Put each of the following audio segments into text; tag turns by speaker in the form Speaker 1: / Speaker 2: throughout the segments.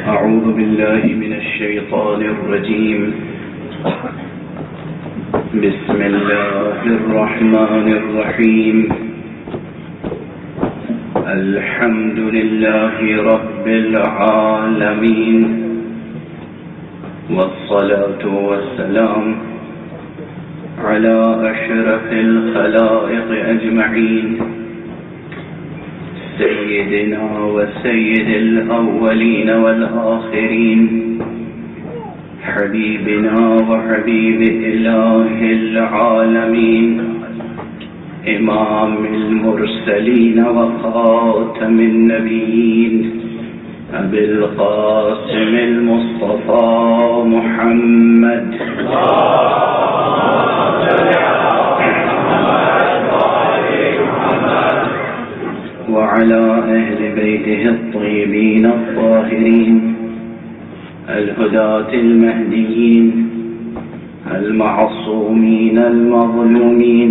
Speaker 1: أعوذ بالله من الشيطان الرجيم. بسم الله الرحمن الرحيم. الحمد لله رب العالمين، والصلاة والسلام على أشرف الخلائق أجمعين، سيدنا وسيد الأولين والآخرين، حبيبنا وحبيب إله العالمين، إمام المرسلين وخاتم النبيين، أبي القاسم المصطفى محمد وعلى أهل بيته الطيبين الطاهرين الهداة المهديين المعصومين المظلومين،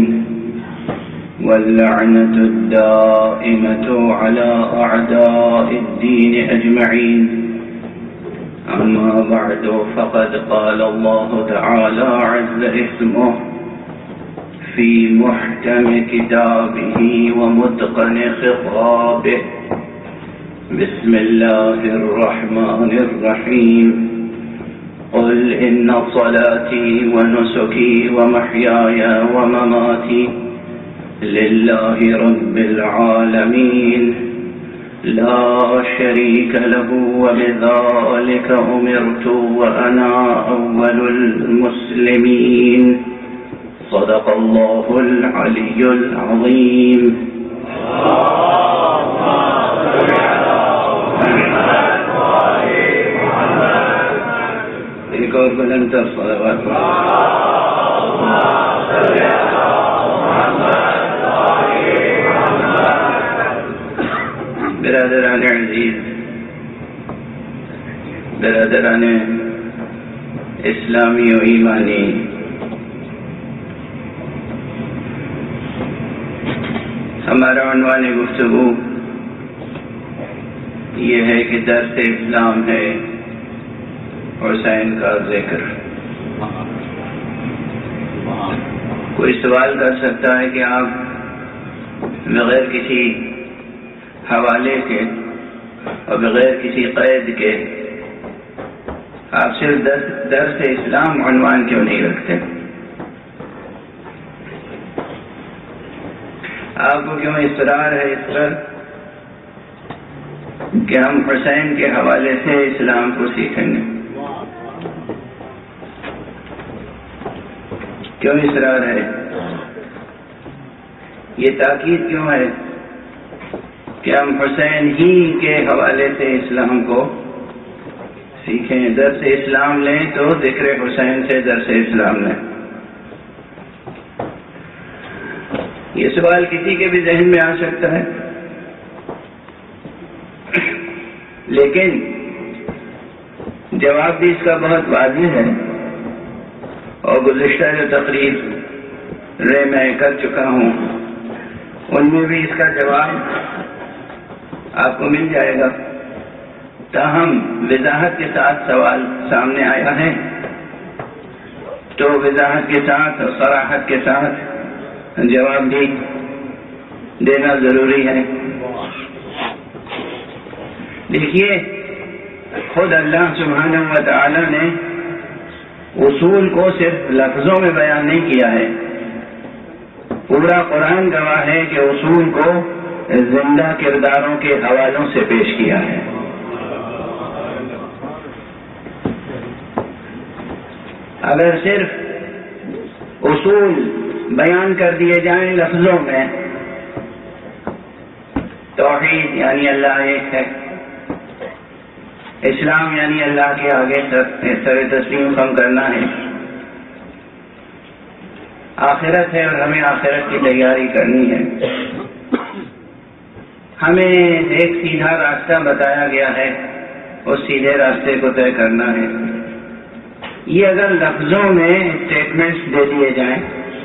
Speaker 1: واللعنة الدائمة على أعداء الدين أجمعين. أما بعد، فقد قال الله تعالى عز اسمه في محكم كتابه ومتقن خطابه. بسم الله الرحمن الرحيم. قل إن صلاتي ونسكي ومحياي ومماتي لله رب العالمين لا شريك له وبذلك أمرت وأنا أول المسلمين. صدق الله العلي العظيم. ایک اور بلند تر صلوات. برادران عزیز، برادران اسلامی و ایمانی، ہمارا عنوان گفتگو یہ ہے کہ درس اسلام ہے حسین کا ذکر. کوئی سوال کر سکتا ہے کہ آپ بغیر کسی حوالے کے اور بغیر کسی قید کے آپ صرف درس اسلام عنوان کیوں نہیں رکھتے؟ آپ کو کیوں اصرار ہے اس پر کہ ہم حسین کے حوالے سے اسلام کو سیکھیں گے؟ کیوں اصرار ہے؟ یہ تاکید کیوں ہے کہ ہم حسین ہی کے حوالے سے اسلام کو سیکھیں؟ درس اسلام لیں تو ذکر حسین سے درس اسلام لیں. یہ سوال کسی کے بھی ذہن میں آ سکتا ہے، لیکن جواب بھی اس کا بہت واضح ہے، اور گزشتہ جو تقریر میں کر چکا ہوں ان میں بھی اس کا جواب آپ کو مل جائے گا. تاہم وضاحت کے ساتھ سوال سامنے آیا ہے تو وضاحت کے ساتھ اور صراحت کے ساتھ جواب بھی دینا ضروری ہے. دیکھیے، خود اللہ سبحانہ و تعالی نے اصول کو صرف لفظوں میں بیان نہیں کیا ہے، پورا قرآن گواہ ہے کہ اصول کو زندہ کرداروں کے حوالوں سے پیش کیا ہے. اگر صرف اصول بیان کر دیے جائیں لفظوں میں، توحید یعنی اللہ ایک ہے، اسلام یعنی اللہ کے آگے سر تسلیم خم کرنا ہے، آخرت ہے اور ہمیں آخرت کی تیاری کرنی ہے، ہمیں ایک سیدھا راستہ بتایا گیا ہے، اس سیدھے راستے کو طے کرنا ہے. یہ اگر لفظوں میں اسٹیٹمنٹس دے دیے جائیں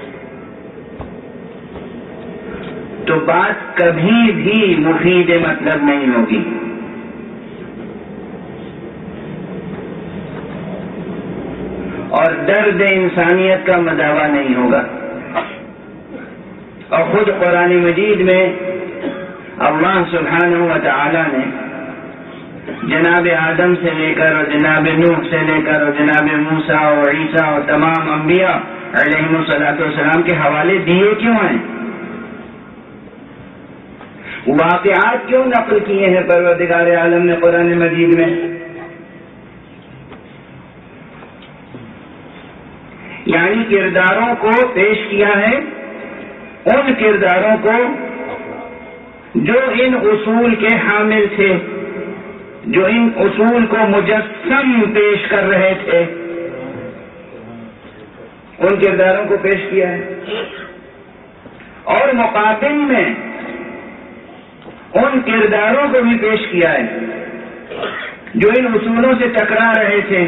Speaker 1: تو بات کبھی بھی مفید مطلب نہیں ہوگی. اور درد انسانیت کا مداوا نہیں ہوگا۔ اور خود قرآن مجید میں اللہ سبحانہ و تعالی نے جناب آدم سے لے کر اور جناب نوح سے لے کر اور جناب موسیٰ اور عیسیٰ اور تمام انبیاء علیہم الصلاۃ والسلام کے حوالے دیے کیوں ہیں؟ واقعات کیوں نقل کیے ہیں پروردگار عالم نے قرآن مجید میں؟ یعنی کرداروں کو پیش کیا ہے، ان کرداروں کو جو ان اصول کے حامل تھے، جو ان اصول کو مجسم پیش کر رہے تھے، ان کرداروں کو پیش کیا ہے، اور مقابل میں ان کرداروں کو بھی پیش کیا ہے جو ان اصولوں سے ٹکرا رہے تھے۔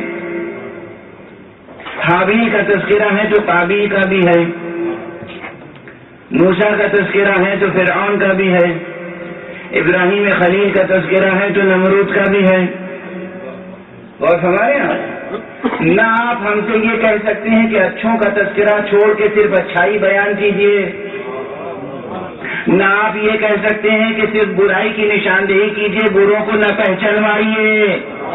Speaker 1: حابیل کا تذکرہ ہے تو قابیل کا بھی ہے، موسیٰ کا تذکرہ ہے تو فرعون کا بھی ہے، ابراہیم خلیل کا تذکرہ ہے تو نمرود کا بھی ہے۔ اور ہمارے یہاں نہ آپ ہم سے یہ کہہ سکتے ہیں کہ اچھوں کا تذکرہ چھوڑ کے صرف اچھائی بیان کیجیے، نہ آپ یہ کہہ سکتے ہیں کہ صرف برائی کی نشاندہی کیجیے، بروں کو نہ پہچانوائیے۔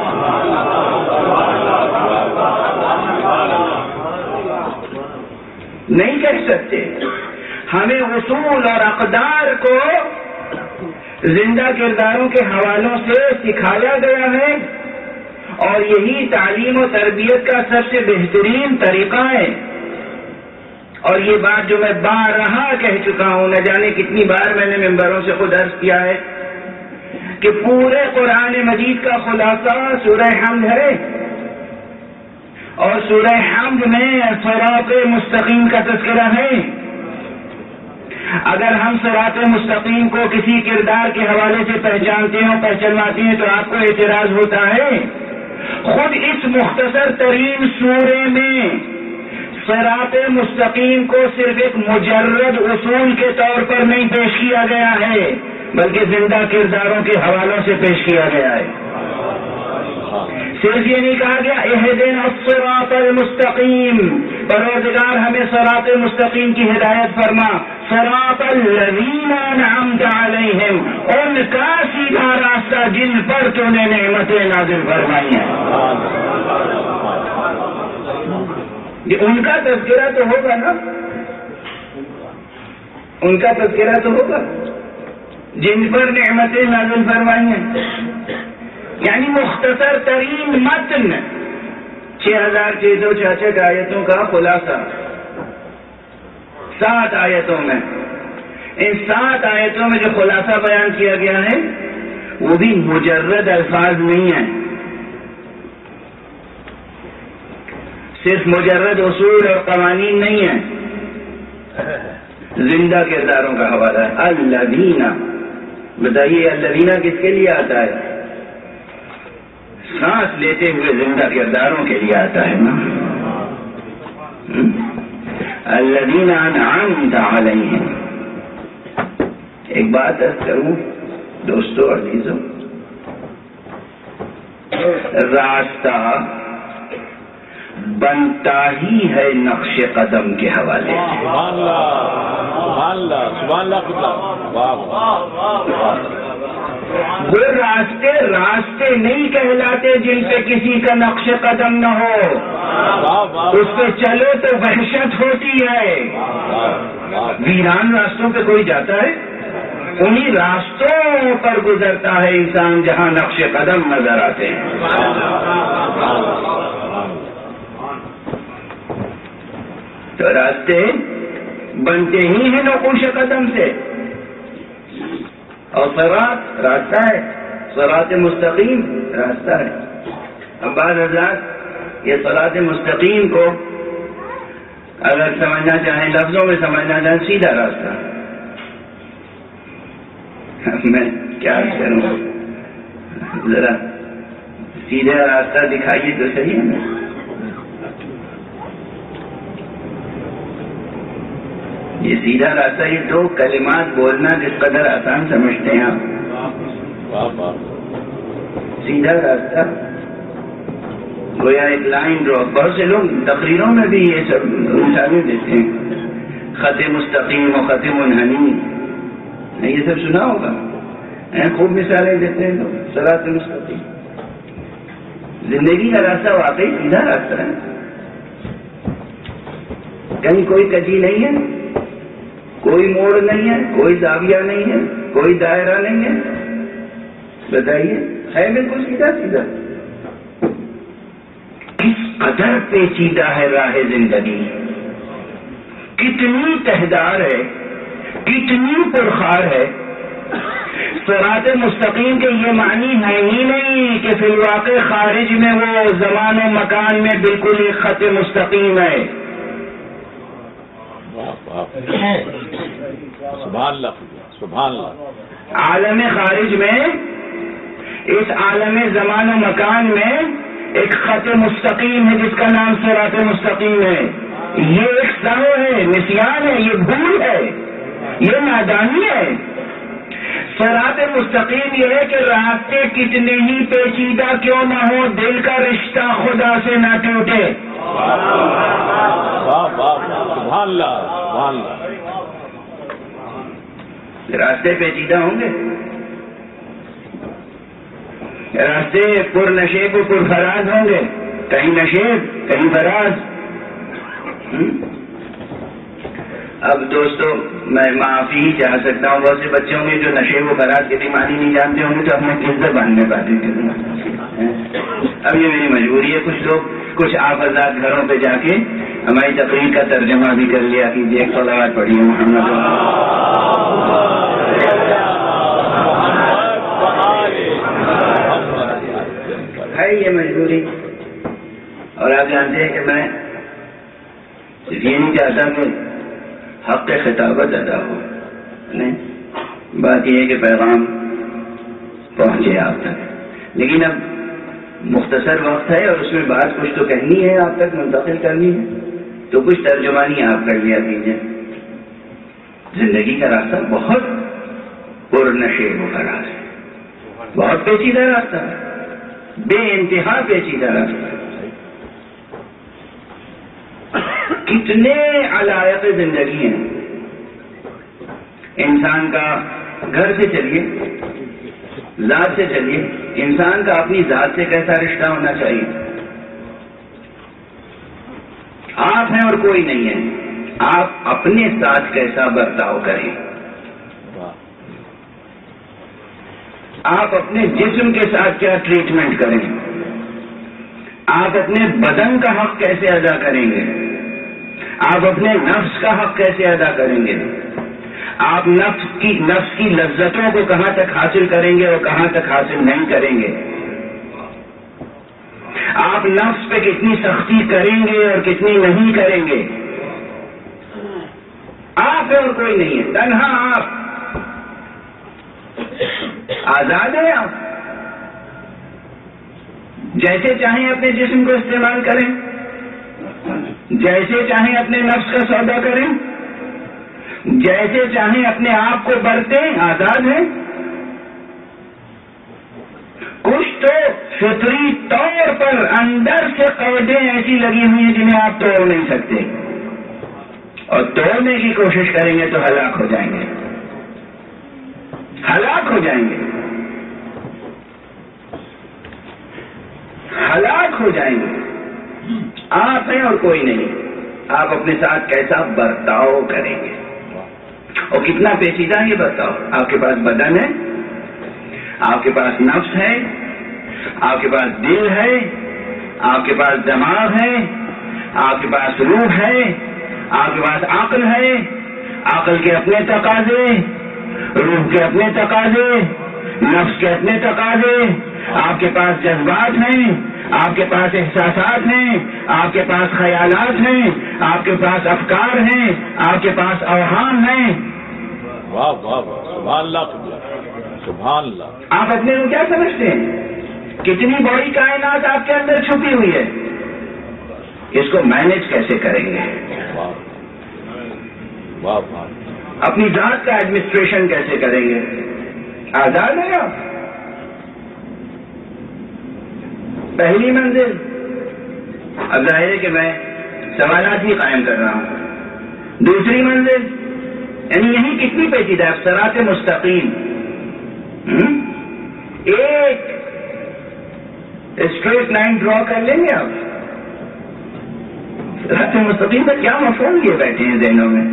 Speaker 1: نہیں کہہ سکتے۔ ہمیں اصول اور اقدار کو زندہ کرداروں کے حوالوں سے سکھایا گیا ہے، اور یہی تعلیم و تربیت کا سب سے بہترین طریقہ ہے۔ اور یہ بات جو میں بارہا کہہ چکا ہوں، نہ جانے کتنی بار میں نے ممبروں سے خود عرض کیا ہے کہ پورے قرآن مجید کا خلاصہ سورہ حمد ہے، اور سورہ حمد میں صراط مستقیم کا تذکرہ ہے۔ اگر ہم صراط مستقیم کو کسی کردار کے حوالے سے پہچانتے ہیں، پہچانواتے ہیں، تو آپ کو اعتراض ہوتا ہے۔ خود اس مختصر ترین سورے میں صراط مستقیم کو صرف ایک مجرد اصول کے طور پر نہیں پیش کیا گیا ہے، بلکہ زندہ کرداروں کے حوالوں سے پیش کیا گیا ہے۔ صرف یہ نہیں کہا گیا اہدنا الصراط المستقیم، پروردگار ہمیں صراط مستقیم کی ہدایت فرما، صراط الذین انعمت علیہم، ان کا سیدھا راستہ جن پر تو نے نعمتیں نازل فرمائی ہیں۔ ان کا تذکرہ تو ہوگا نا، ان کا تذکرہ تو ہوگا جن پر نعمتیں نازل فرمائی ہیں۔ یعنی مختصر ترین متن 6666 آیتوں کا خلاصہ 7 آیتوں میں، ان 7 آیتوں میں جو خلاصہ بیان کیا گیا ہے وہ بھی مجرد الفاظ نہیں ہیں، صرف مجرد اصول اور قوانین نہیں ہیں، زندہ کرداروں کا حوالہ ہے۔ الذین، بتائیے الذین کس کے لیے آتا ہے؟ سانس لیتے ہوئے زندہ کرداروں کے لیے آتا ہے نا۔ الذین انعمت علیہم۔ ایک بات عرض کروں دوستو عزیزو، راستہ بنتا ہی ہے نقش قدم کے حوالے سے۔
Speaker 2: سبحان اللہ، سبحان اللہ۔
Speaker 1: وہ راستے نہیں کہلاتے جن پہ کسی کا نقش قدم نہ ہو، اس پہ چلو تو وحشت ہوتی ہے۔ ویران راستوں پہ کوئی جاتا ہے، انہی راستوں پر گزرتا ہے انسان جہاں نقش قدم نظر آتے ہیں۔ تو راستے بنتے ہی ہیں نقوش قدم سے، اور صراط راستہ ہے، صراط مستقیم راستہ ہے۔ اب بعض حضرات یہ صراط مستقیم کو اگر سمجھنا چاہیں، لفظوں میں سمجھنا چاہیں، سیدھا راستہ۔ میں کیا کروں، ذرا سیدھا راستہ دکھائیے تو صحیح ہے۔ یہ سیدھا راستہ، یہ 2 کلمات بولنا جس قدر آسان سمجھتے ہیں آپ، سیدھا راستہ گویا ایک لائن ڈرا. بہت سے لوگ تقریروں میں بھی یہ سب مثالیں دیتے ہیں، خط مستقیم و خط منحنی، یہ سب سنا ہوگا، خوب مثالیں دیتے ہیں لوگ. صراط مستقیم، زندگی کا راستہ واقعی سیدھا راستہ ہے، کہیں کوئی کجی نہیں ہے، کوئی موڑ نہیں ہے، کوئی زاویہ نہیں ہے، کوئی دائرہ نہیں ہے. بتائیے، ہے بالکل سیدھا سیدھا. کس قدر پیچیدہ ہے راہ زندگی، کتنی تہدار ہے، کتنی پرخار ہے. صراط مستقیم کے یہ معنی ہے ہی نہیں کہ فی الواقع خارج میں وہ زمان و مکان میں بالکل ایک خط مستقیم ہے.
Speaker 2: سبحان اللہ، سبحان اللہ.
Speaker 1: عالم خارج میں، اس عالم زمان و مکان میں ایک خط مستقیم ہے جس کا نام صراط مستقیم ہے. یہ ایک سہو ہے، نسیان ہے، یہ بھول ہے، یہ نادانی ہے. صراط مستقیم یہ ہے کہ راستے کتنے ہی پیچیدہ کیوں نہ ہو، دل کا رشتہ خدا سے نہ ٹوٹے.
Speaker 2: سبحان اللہ، سبحان اللہ.
Speaker 1: راستے پیچیدہ ہوں گے، راستے پر نشیب و پر فراز ہوں گے، کہیں نشیب کہیں فراز. اب دوستو میں معافی ہی چاہ سکتا ہوں، بہت سے بچے ہوں گے جو نشیب و فراز کی معنی نہیں جانتے ہوں گے تو اپنے کس زبان میں باتیں کریں. اب یہ میری مجبوری ہے. کچھ لوگ کچھ آپ آزاد گھروں پہ جا کے ہماری تقریر کا ترجمہ بھی کر لیا کیجیے. ایک صلوات پڑھیے محمد. ہے یہ مجبوری. اور آپ جانتے ہیں کہ میں صرف یہ نہیں چاہتا کہ حق خطابت ادا ہو، نہیں، بات یہ ہے کہ پیغام پہنچے آپ تک. لیکن اب مختصر وقت ہے اور اس میں بات کچھ تو کہنی ہے، آپ تک منتقل کرنی ہے، تو کچھ ترجمانی آپ کر لیا کیجیے. زندگی کا راستہ بہت پرنشیب و فراز ہے، بہت پیچیدہ راستہ ہے، بے انتہا پیچیدہ راستہ ہے. کتنے علائق زندگی ہیں. انسان کا گھر سے چلیے، ذات سے چلیے، انسان کا اپنی ذات سے کیسا رشتہ ہونا چاہیے. آپ ہیں اور کوئی نہیں ہے، آپ اپنے ساتھ کیسا برتاؤ کریں. آپ اپنے جسم کے ساتھ کیا ٹریٹمنٹ کریں. آپ اپنے بدن کا حق کیسے ادا کریں گے. آپ اپنے نفس کا حق کیسے ادا کریں گے. آپ نفس کی لذتوں کو کہاں تک حاصل کریں گے اور کہاں تک حاصل نہیں کریں گے. آپ نفس پہ کتنی سختی کریں گے اور کتنی نہیں کریں گے. آپ ہے اور کوئی نہیں ہے، تنہا آپ. آزاد ہیں آپ، جیسے چاہیں اپنے جسم کو استعمال کریں، جیسے چاہیں اپنے نفس کا سودا کریں، جیسے چاہیں اپنے آپ کو برتیں. آزاد ہیں. کچھ تو فطری طور پر اندر سے قیدیں ایسی لگی ہوئی ہیں جنہیں آپ توڑ نہیں سکتے، اور توڑنے کی کوشش کریں گے تو ہلاک ہو جائیں گے، ہلاک ہو جائیں گے، ہلاک ہو جائیں گے. آپ ہیں اور کوئی نہیں. آپ اپنے ساتھ کیسا برتاؤ کریں گے، اور کتنا پیچیدہ یہ برتاؤ. آپ کے پاس بدن ہے، آپ کے پاس نفس ہے، آپ کے پاس دل ہے، آپ کے پاس دماغ ہے، آپ کے پاس روح ہے، آپ کے پاس عقل ہے. عقل کے اپنے تقاضے، روح کے اپنے تقاضے، نفس کے اپنے تقاضے. آپ کے پاس جذبات ہیں، آپ کے پاس احساسات ہیں، آپ کے پاس خیالات ہیں، آپ کے پاس افکار ہیں، آپ کے پاس اوہام ہیں.
Speaker 2: واہ واہ واہ، سبحان اللہ، سبحان اللہ.
Speaker 1: آپ اپنے کو کیا سمجھتے ہیں؟ کتنی بڑی کائنات آپ کے اندر چھپی ہوئی ہے. اس کو مینج کیسے کریں گے؟
Speaker 2: واہ واہ واہ.
Speaker 1: اپنی ذات کا ایڈمنسٹریشن کیسے کریں گے؟ آزاد ہیں آپ. پہلی منزل اب ظاہر ہے کہ میں سوالات ہی قائم کر رہا ہوں. دوسری منزل یعنی یہی کتنی پیچیدہ ہے. صراط مستقیم ایک اسٹریٹ لائن ڈرا کر لیں گے آپ. صراط مستقیم کا کیا مفہوم لیے بیٹھے ہیں ذہنوں میں؟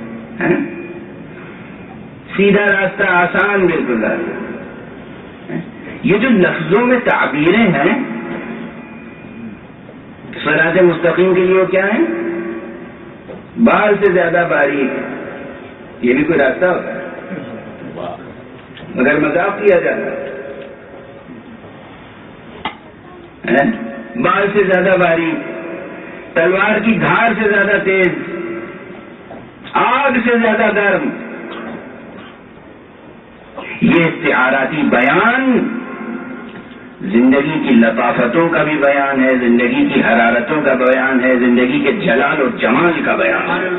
Speaker 1: سیدھا راستہ, آسان بالکل راستہ. یہ جو لفظوں میں تعبیریں ہیں صراط مستقیم کے لیے وہ کیا ہیں؟ بال سے زیادہ باریک. یہ بھی کوئی راستہ ہوتا ہے مگر مذاق کیا جاتا ہے. بال سے زیادہ باریک, تلوار کی دھار سے زیادہ تیز, آگ سے زیادہ گرم. یہ استعاراتی بیان زندگی کی لطافتوں کا بھی بیان ہے, زندگی کی حرارتوں کا بیان ہے, زندگی کے جلال اور جمال کا بیان ہے.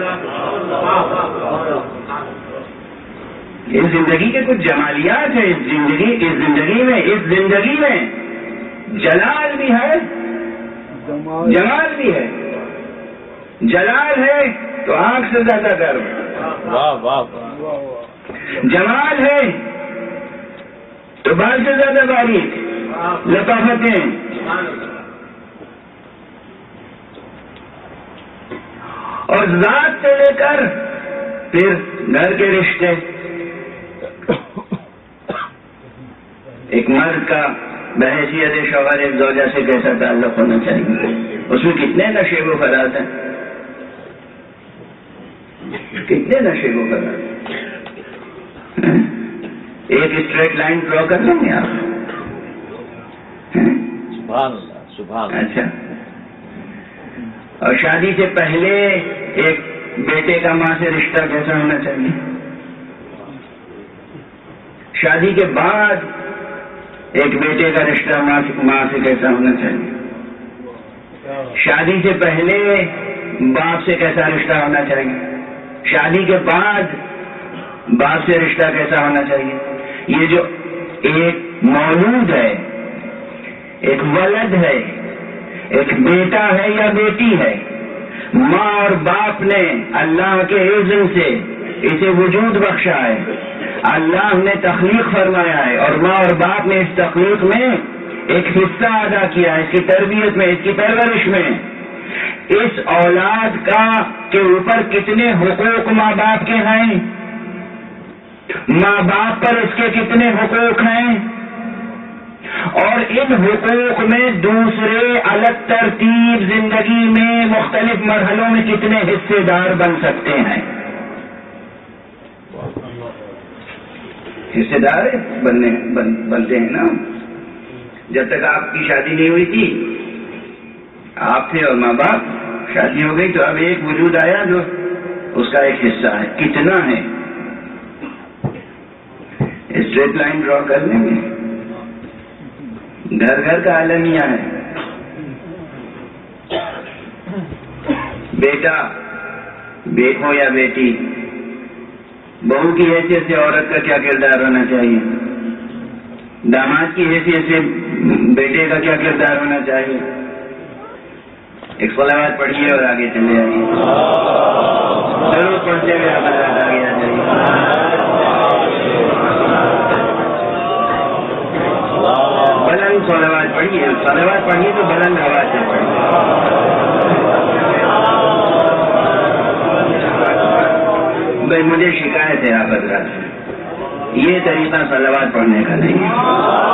Speaker 1: اس زندگی کے کچھ جمالیات ہیں. اس زندگی میں جلال بھی ہے, جمال بھی ہے. جلال ہے تو آنکھ سے زیادہ گرم, جمال ہے تو بال سے زیادہ باریک, لطافتیں. اور ذات سے لے کر پھر گھر کے رشتے. ایک مرد کا بحیثیت شوہر ایک زوجہ سے کیسا تعلق ہونا چاہیے, اس میں کتنے نشیب و فراز ہیں, کتنے نشیب و فراز. ایک اسٹریٹ لائن ڈرا کر لیں گے آپ.
Speaker 2: سبحان اللہ, سبحان اللہ.
Speaker 1: اچھا, اور شادی سے پہلے ایک بیٹے کا ماں سے رشتہ کیسا ہونا چاہیے, شادی کے بعد ایک بیٹے کا رشتہ ماں سے کیسا ہونا چاہیے, شادی سے پہلے باپ سے کیسا رشتہ ہونا چاہیے, شادی کے بعد باپ سے رشتہ کیسا ہونا چاہیے. یہ جو ایک مولود ہے, ایک ولد ہے, ایک بیٹا ہے یا بیٹی ہے, ماں اور باپ نے اللہ کے اذن سے اسے وجود بخشا ہے, اللہ نے تخلیق فرمایا ہے, اور ماں اور باپ نے اس تخلیق میں ایک حصہ ادا کیا ہے, اس کی تربیت میں, اس کی پرورش میں. اس اولاد کا کے اوپر کتنے حقوق ماں باپ کے ہیں, ماں باپ پر اس کے کتنے حقوق ہیں, اور ان حقوق میں دوسرے الگ ترتیب زندگی میں مختلف مرحلوں میں کتنے حصے دار بن سکتے ہیں. حصے دار بنتے ہیں نا. جب تک آپ کی شادی نہیں ہوئی تھی آپ تھے اور ماں باپ, شادی ہو گئی تو اب ایک وجود آیا جو اس کا ایک حصہ ہے. کتنا ہے اسٹریٹ لائن ڈرا کر لیں گے. گھر گھر کا عالمیہ ہے. بیٹا ہو یا بیٹی, بہو کی حیثیت سے عورت کا کیا کردار ہونا چاہیے, داماد کی حیثیت سے بیٹے کا کیا کردار ہونا چاہیے. ایک صلوات پڑھیے اور آگے چلے آئیے. ضرور پڑھتے ہوئے آپ آگے آ جائیے. بلند صلوات پڑھیے, صلوات پڑھیے تو بلند آواز سے پڑھیے. بھائی مجھے شکایت ہے آپ حضرات سے, یہ طریقہ صلوات پڑھنے کا نہیں ہے.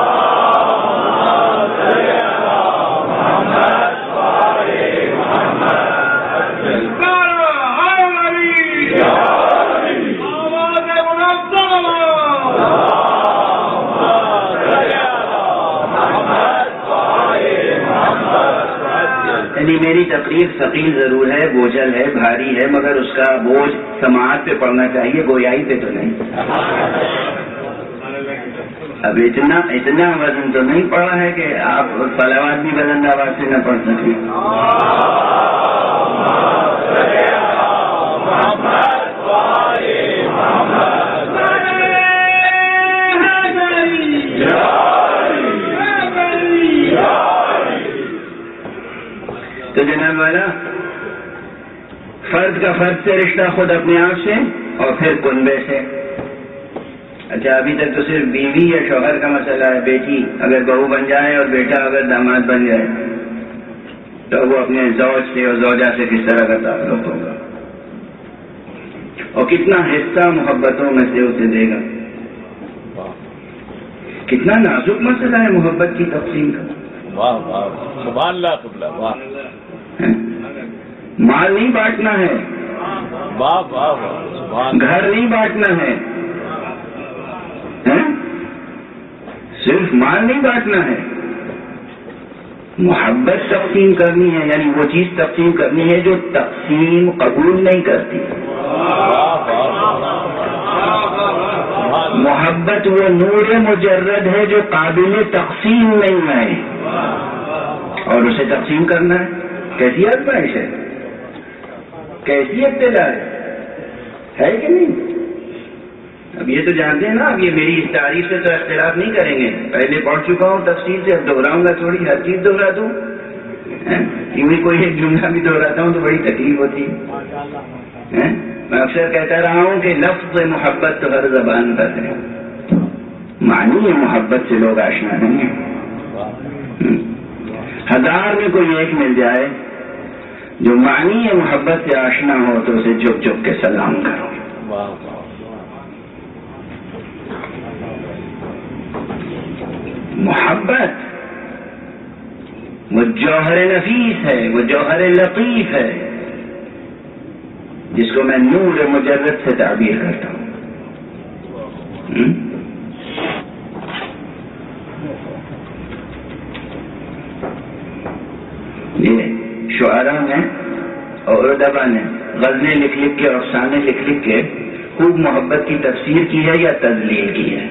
Speaker 1: میری تقریر ثقیل ضرور ہے, بوجھل ہے, بھاری ہے, مگر اس کا بوجھ سماعت پہ پڑنا چاہیے, گویائی پہ تو نہیں. اب اتنا وزن تو نہیں پڑا ہے کہ آپ صلوات بھی بلند آواز سے نہ پڑھ سکیں. تو جناب والا فرد کا فرد سے رشتہ خود اپنے آپ سے اور پھر کنبے سے. اچھا ابھی تک تو صرف بیوی یا شوہر کا مسئلہ ہے. بیٹی اگر بہو بن جائے اور بیٹا اگر داماد بن جائے تو وہ اپنے زوج سے اور زوجہ سے کس طرح کا تعلق ہوگا اور کتنا حصہ محبتوں میں سے اسے دے گا. کتنا نازک مسئلہ ہے محبت کی تقسیم کا.
Speaker 2: واہ واہ سبحان اللہ قبلہ واہ.
Speaker 1: مال نہیں بانٹنا ہے,
Speaker 2: واہ واہ واہ سبحان.
Speaker 1: گھر نہیں بانٹنا ہے, صرف مال نہیں بانٹنا ہے, محبت تقسیم کرنی ہے. یعنی وہ چیز تقسیم کرنی ہے جو تقسیم قبول نہیں کرتی. محبت وہ نور مجرد ہے جو قابل تقسیم نہیں ہے اور اسے تقسیم کرنا ہے. کیسی آزمائش ہے, کیسی ابتلا ہے کہ نہیں؟ اب یہ تو جانتے ہیں نا, اب یہ میری اس تعریف سے تو اختلاف نہیں کریں گے. پہلے پڑھ چکا ہوں تفصیل سے, اب دوہراؤں گا تھوڑی, ہر چیز دوہرا دوں. کیونکہ کوئی ایک جملہ بھی دوہراتا ہوں تو بڑی تکلیف ہوتی ہے. میں اکثر کہتا رہا ہوں کہ لفظ محبت تو ہر زبان پر ہے, معنی محبت سے لوگ آشنا نہیں ہیں. 1000 میں کوئی ایک مل جائے جو معنی محبت سے آشنا ہو تو اسے چپ چپ کے سلام کرو. محبت وہ جوہر نفیس ہے, وہ جوہر لطیف ہے جس کو میں نور مجرد سے تعبیر کرتا ہوں. یہ شعراء نے اور ادبا نے غزلیں لکھ لکھ کے اور افسانے لکھ لکھ کے خوب محبت کی تفسیر کی ہے یا تذلیل کی ہے.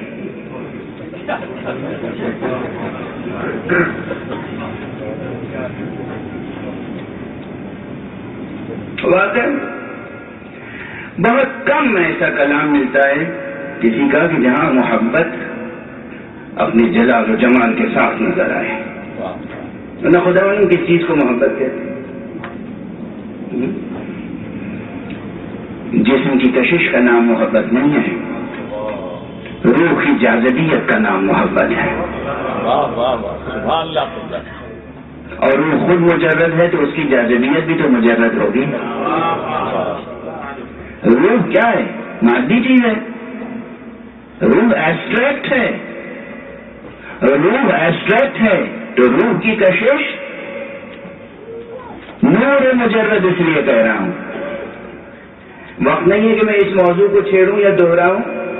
Speaker 1: واقعی بہت کم ایسا کلام ملتا ہے کسی کا کہ جہاں محبت اپنی جلال و جمال کے ساتھ نظر آئے. نہ خدا ان کس چیز کو محبت کہتے ہیں. جسم کی کشش کا نام محبت نہیں ہے, روح کی جاذبیت کا نام محبت ہے. اور روح خود مجرد ہے تو اس کی جاذبیت بھی تو مجرد ہوگی. روح کیا ہے؟ مادی چیز ہے. روح ایبسٹریکٹ ہے. روح ایبسٹریکٹ ہے تو روح کی کشش نور مجرد اس لیے کہہ رہا ہوں. وقت نہیں ہے کہ میں اس موضوع کو چھیڑوں یا دوہراؤں.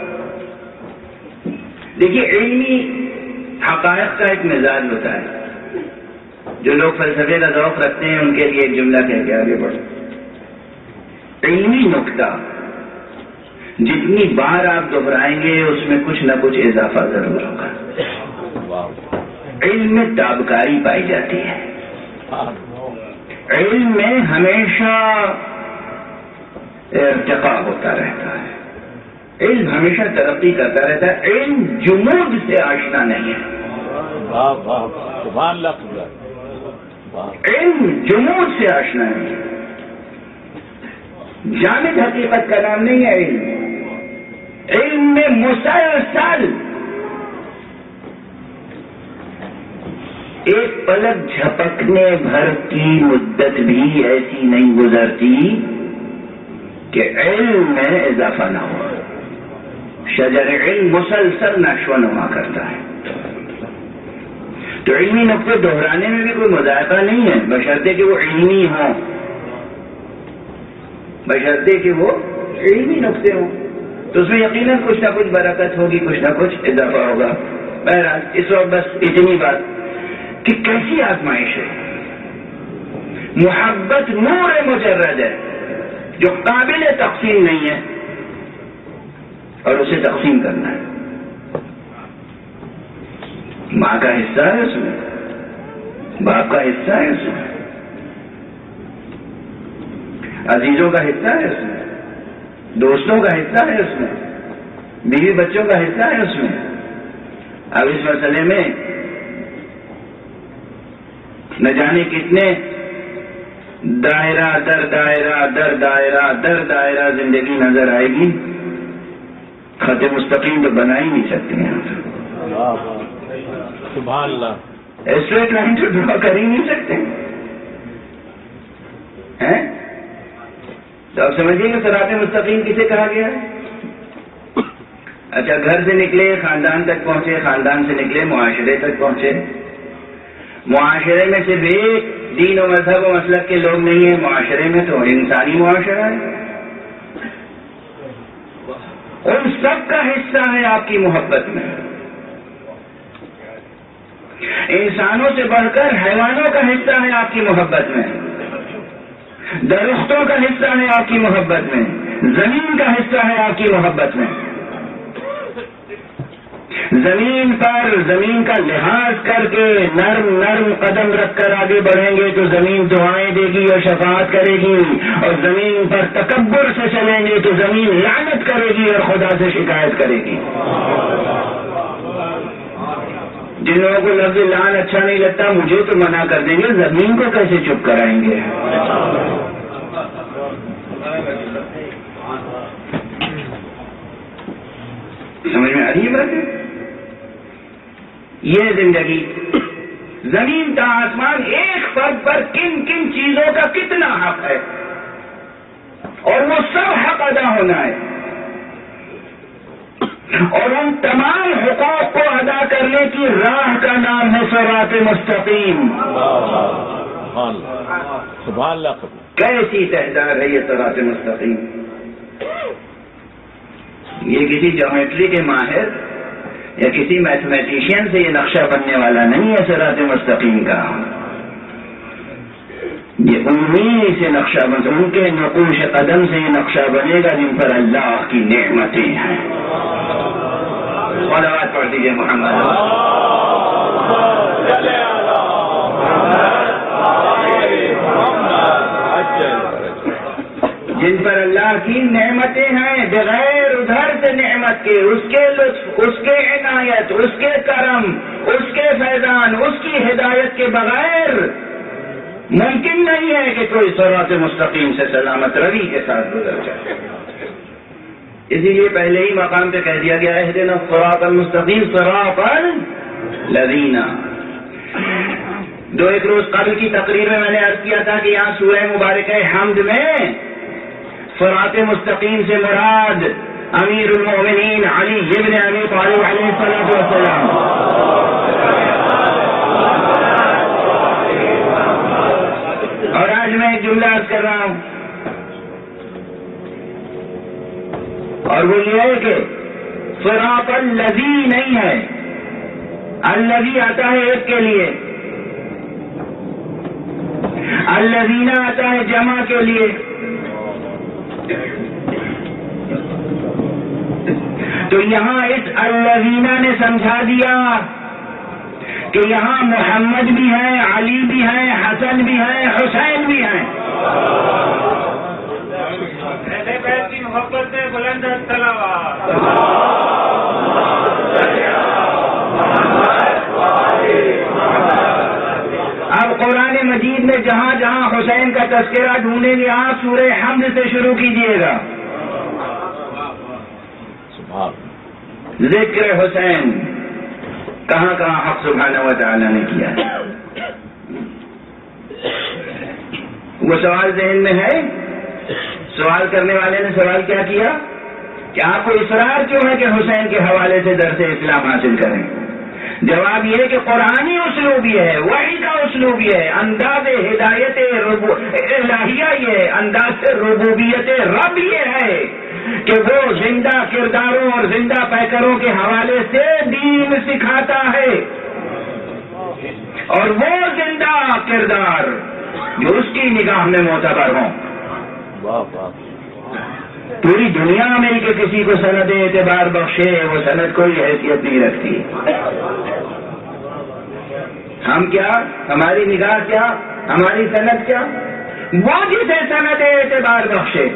Speaker 1: دیکھیے علمی حقائق کا ایک مزاج ہوتا ہے. جو لوگ فلسفے کا ذوق رکھتے ہیں ان کے لیے ایک جملہ کہہ کے آگے بڑھو. علمی نکتہ جتنی بار آپ دہرائیں گے اس میں کچھ نہ کچھ اضافہ ضرور ہوگا. علم میں تابکاری پائی جاتی ہے. علم میں ہمیشہ ارتقاء ہوتا رہتا ہے. علم ہمیشہ ترقی کرتا رہتا ہے. علم جمود سے آشنا نہیں ہے. علم جمود سے آشنا نہیں ہے. جامد حقیقت کا نام نہیں ہے علم. علم میں مسلسل ایک پلک جھپکنے بھر کی مدت بھی ایسی نہیں گزرتی کہ علم میں اضافہ نہ ہو. شجر علم مسلسل نشو و نما کرتا ہے. تو علمی نقطے دہرانے میں بھی کوئی مذائقہ نہیں ہے بشرطے کہ وہ علمی ہوں. بشرطے کہ وہ علمی نقطے ہوں تو اس میں یقیناً کچھ نہ کچھ برکت ہوگی, کچھ نہ کچھ اضافہ ہوگا. بہرحال اس وقت بس اتنی بات کہ کیسی آزمائش ہے. محبت نور مجرد ہے جو قابل تقسیم نہیں ہے اور اسے تقسیم کرنا ہے. ماں کا حصہ ہے اس میں, باپ کا حصہ ہے اس میں, عزیزوں کا حصہ ہے اس میں, دوستوں کا حصہ ہے اس میں, بیوی بچوں کا حصہ ہے اس میں. اب اس مسئلے میں نہ جانے کتنے دائرہ در دائرہ در دائرہ در دائرہ زندگی نظر آئے گی، خط مستقیم تو بنا ہی نہیں سکتے ہیں.
Speaker 2: سبحان اللہ.
Speaker 1: اسٹریٹ لائن تو ڈرا کر ہی نہیں سکتے ہیں. تو آپ سمجھیے کہ صراط مستقیم کسے کہا گیا ہے؟ اچھا، گھر سے نکلے خاندان تک پہنچے، خاندان سے نکلے معاشرے تک پہنچے. معاشرے میں صرف ایک دین و مذہب و مسلک کے لوگ نہیں ہیں، معاشرے میں تو انسانی معاشرہ ہے. ان سب کا حصہ ہے آپ کی محبت میں. انسانوں سے بڑھ کر حیوانوں کا حصہ ہے آپ کی محبت میں، درختوں کا حصہ ہے آپ کی محبت میں، زمین کا حصہ ہے آپ کی محبت میں. زمین پر زمین کا لحاظ کر کے نرم نرم قدم رکھ کر آگے بڑھیں گے تو زمین دعائیں دے گی اور شفاعت کرے گی، اور زمین پر تکبر سے چلیں گے تو زمین لعنت کرے گی اور خدا سے شکایت کرے گی. جن لوگوں کو لفظ لعن اچھا نہیں لگتا مجھے تو منع کر دیں گے، زمین کو کیسے چپ کرائیں گے؟ سمجھ میں آ رہی ہے بات ہے؟ یہ زندگی زمین تا آسمان ایک فرد پر کن کن چیزوں کا کتنا حق ہے، اور وہ سب حق ادا ہونا ہے، اور ان تمام حقوق کو ادا کرنے کی راہ کا نام ہے صراط مستقیم.
Speaker 2: سبحان اللہ.
Speaker 1: کیسی تہدار ہے یہ صراط مستقیم! یہ کسی جیومیٹری کے ماہر یا کسی میتھمیٹیشین سے یہ نقشہ بننے والا نہیں ہے. صراط مستقیم کا یہ انہی سے نقشہ بن، ان کے نقوش قدم سے یہ نقشہ بنے گا جن پر اللہ کی نعمتیں ہیں. صلوات پڑھ دیجیے محمد. جن پر اللہ کی نعمتیں ہیں بغیر ادھر سے نعمت کے، اس کے لطف، اس کے عنایت، اس کے کرم، اس کے فیضان، اس کی ہدایت کے بغیر ممکن نہیں ہے کہ کوئی صراط مستقیم سے سلامت روی کے ساتھ گزر جائے. اسی لیے پہلے ہی مقام پہ کہہ دیا گیا اہدنا الصراط المستقیم صراط الذین. ایک روز قبل کی تقریر میں نے عرض کیا تھا کہ یہاں سورہ مبارکہ حمد میں صراط مستقیم سے مراد امیر المؤمنین علی ابن ابی طالب علیہ السلام. اور آج میں ایک جملہ عرض کر رہا ہوں، اور وہ یہ ہے کہ صراط الذی نہیں ہے، الذی آتا ہے ایک کے لیے، الذین آتا ہے جمع کے لیے. تو یہاں اس الذین نے سمجھا دیا کہ یہاں محمد بھی ہے، علی بھی ہے، حسن بھی ہے، حسین بھی ہیں. محبت میں بلند صلوات. اب قرآن مجید میں جہاں جہاں حسین کا تذکرہ ڈھونڈیں گے آپ سورہ حمد سے شروع کیجیے گا. ذکر حسین کہاں کہاں حق سبحانہ و تعالی نے کیا ہے. وہ سوال ذہن میں ہے، سوال کرنے والے نے سوال کیا کیا کہ آپ کو اصرار کیوں ہے کہ حسین کے حوالے سے درس اسلام حاصل کریں؟ جواب یہ ہے کہ قرآنی اسلوب یہ ہے، وحی کا اسلوب یہ ہے، انداز ہدایت الہیہ یہ ہے، انداز ربوبیت رب یہ ہے کہ وہ زندہ کرداروں اور زندہ پیکروں کے حوالے سے دین سکھاتا ہے، اور وہ زندہ کردار جو اس کی نگاہ میں معتبر ہوں. پوری دنیا میں کہ کسی کو سند اعتبار بخشے وہ سند کوئی حیثیت نہیں رکھتی. ہم کیا، ہماری نگاہ کیا، ہماری سند کیا؟ وہ جسے سند اعتبار بخشے.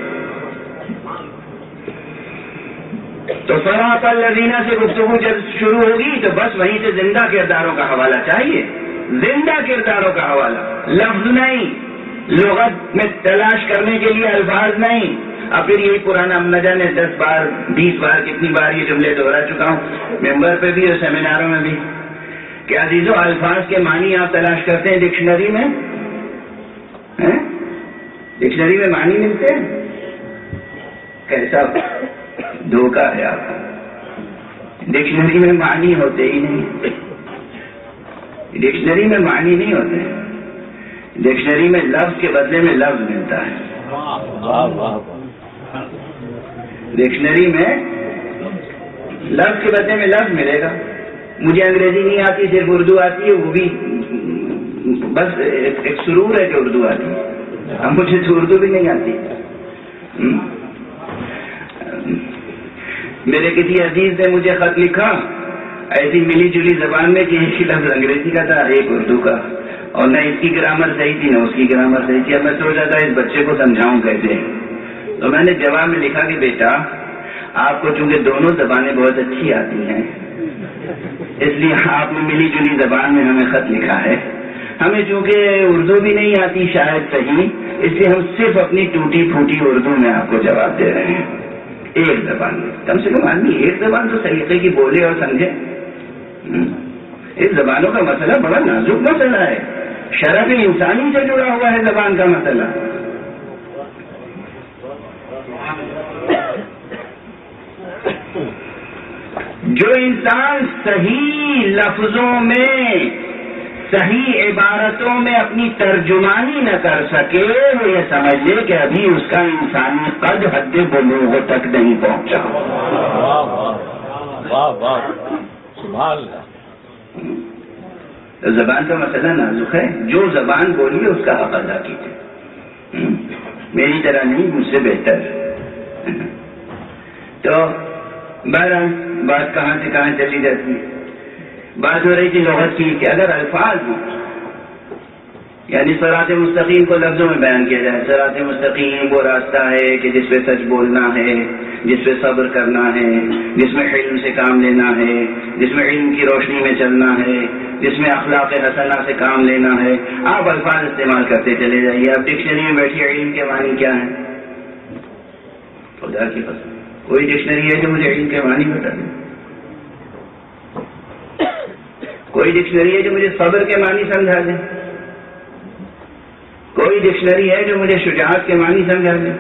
Speaker 1: تو صراط الذین سے گفتگو جب شروع ہوگی تو بس وہیں سے زندہ کرداروں کا حوالہ چاہیے، زندہ کرداروں کا حوالہ، لفظ نہیں، لغت میں تلاش کرنے کے لیے الفاظ نہیں. اب پھر یہی پرانا نہ جانے 10 بار 20 بار کتنی بار یہ جملے دوہرا چکا ہوں ممبر پہ بھی اور سیمیناروں میں بھی کہ عزیزو الفاظ کے معنی آپ تلاش کرتے ہیں ڈکشنری میں؟ ڈکشنری میں معنی ملتے ہیں؟ کیسا دھوکہ ہے آپ کا. ڈکشنری میں معنی ہوتے ہی نہیں. ڈکشنری میں معنی نہیں ہوتے. ڈکشنری میں لفظ کے بدلے میں لفظ ملتا ہے. ڈکشنری میں لفظ کے بدلے میں لفظ ملے گا. مجھے انگریزی نہیں آتی صرف اردو آتی ہے, وہ بھی بس ایک سرور ہے کہ اردو آتی ہے. اب مجھے تو اردو بھی نہیں آتی. میرے کسی عزیز نے مجھے خط لکھا ایسی ملی جلی زبان میں کہ ایک لفظ انگریزی کا تھا ایک اردو کا, اور نہ اس کی گرامر صحیح تھی نہ اس کی گرامر صحیح تھی. اب میں سوچ رہا تھا اس بچے کو سمجھاؤں کیسے, تو میں نے جواب میں لکھا کہ بیٹا آپ کو چونکہ دونوں زبانیں بہت اچھی آتی ہیں اس لیے آپ نے ملی جلی زبان میں ہمیں خط لکھا ہے. ہمیں چونکہ اردو بھی نہیں آتی شاید صحیح, اس لیے ہم صرف اپنی ٹوٹی پھوٹی اردو میں آپ کو جواب دے رہے ہیں. ایک زبان میں کم سے کم آدمی ایک زبان تو طریقے کی بولے اور سمجھے. اس زبانوں کا مسئلہ بڑا نازک مسئلہ ہے. شرف انسانی سے جڑا ہوا ہے زبان کا مسئلہ. جو انسان صحیح لفظوں میں صحیح عبارتوں میں اپنی ترجمانی نہ کر سکے وہ یہ سمجھ لے کہ ابھی اس کا انسانی قد حد بلوغ تک نہیں پہنچا.
Speaker 2: سبحان اللہ.
Speaker 1: زبان کا مسئلہ نازک ہے. جو زبان بولی ہے اس کا حق ادا کیجیے, میری طرح نہیں مجھ سے بہتر. تو بہرحال بات کہاں سے کہاں چلی جاتی ہے. بات ہو رہی تھی لغت کی کہ اگر الفاظ ہوں یعنی صراط مستقیم کو لفظوں میں بیان کیا جائے. صراط مستقیم وہ راستہ ہے کہ جس پہ سچ بولنا ہے, جس پہ صبر کرنا ہے, جس میں علم سے کام لینا ہے, جس میں علم کی روشنی میں چلنا ہے, جس میں اخلاق حسنہ سے کام لینا ہے. آپ الفاظ استعمال کرتے چلے جائیے. آپ ڈکشنری میں بیٹھیے علم کے معنی کیا ہیں, خدا کی قسم کوئی ڈکشنری ہے جو مجھے علم کے معنی بتا دے؟ کوئی ڈکشنری ہے جو مجھے صبر کے معنی سمجھا دے؟ کوئی ڈکشنری ہے جو مجھے شجاعت کے معنی سمجھا دے؟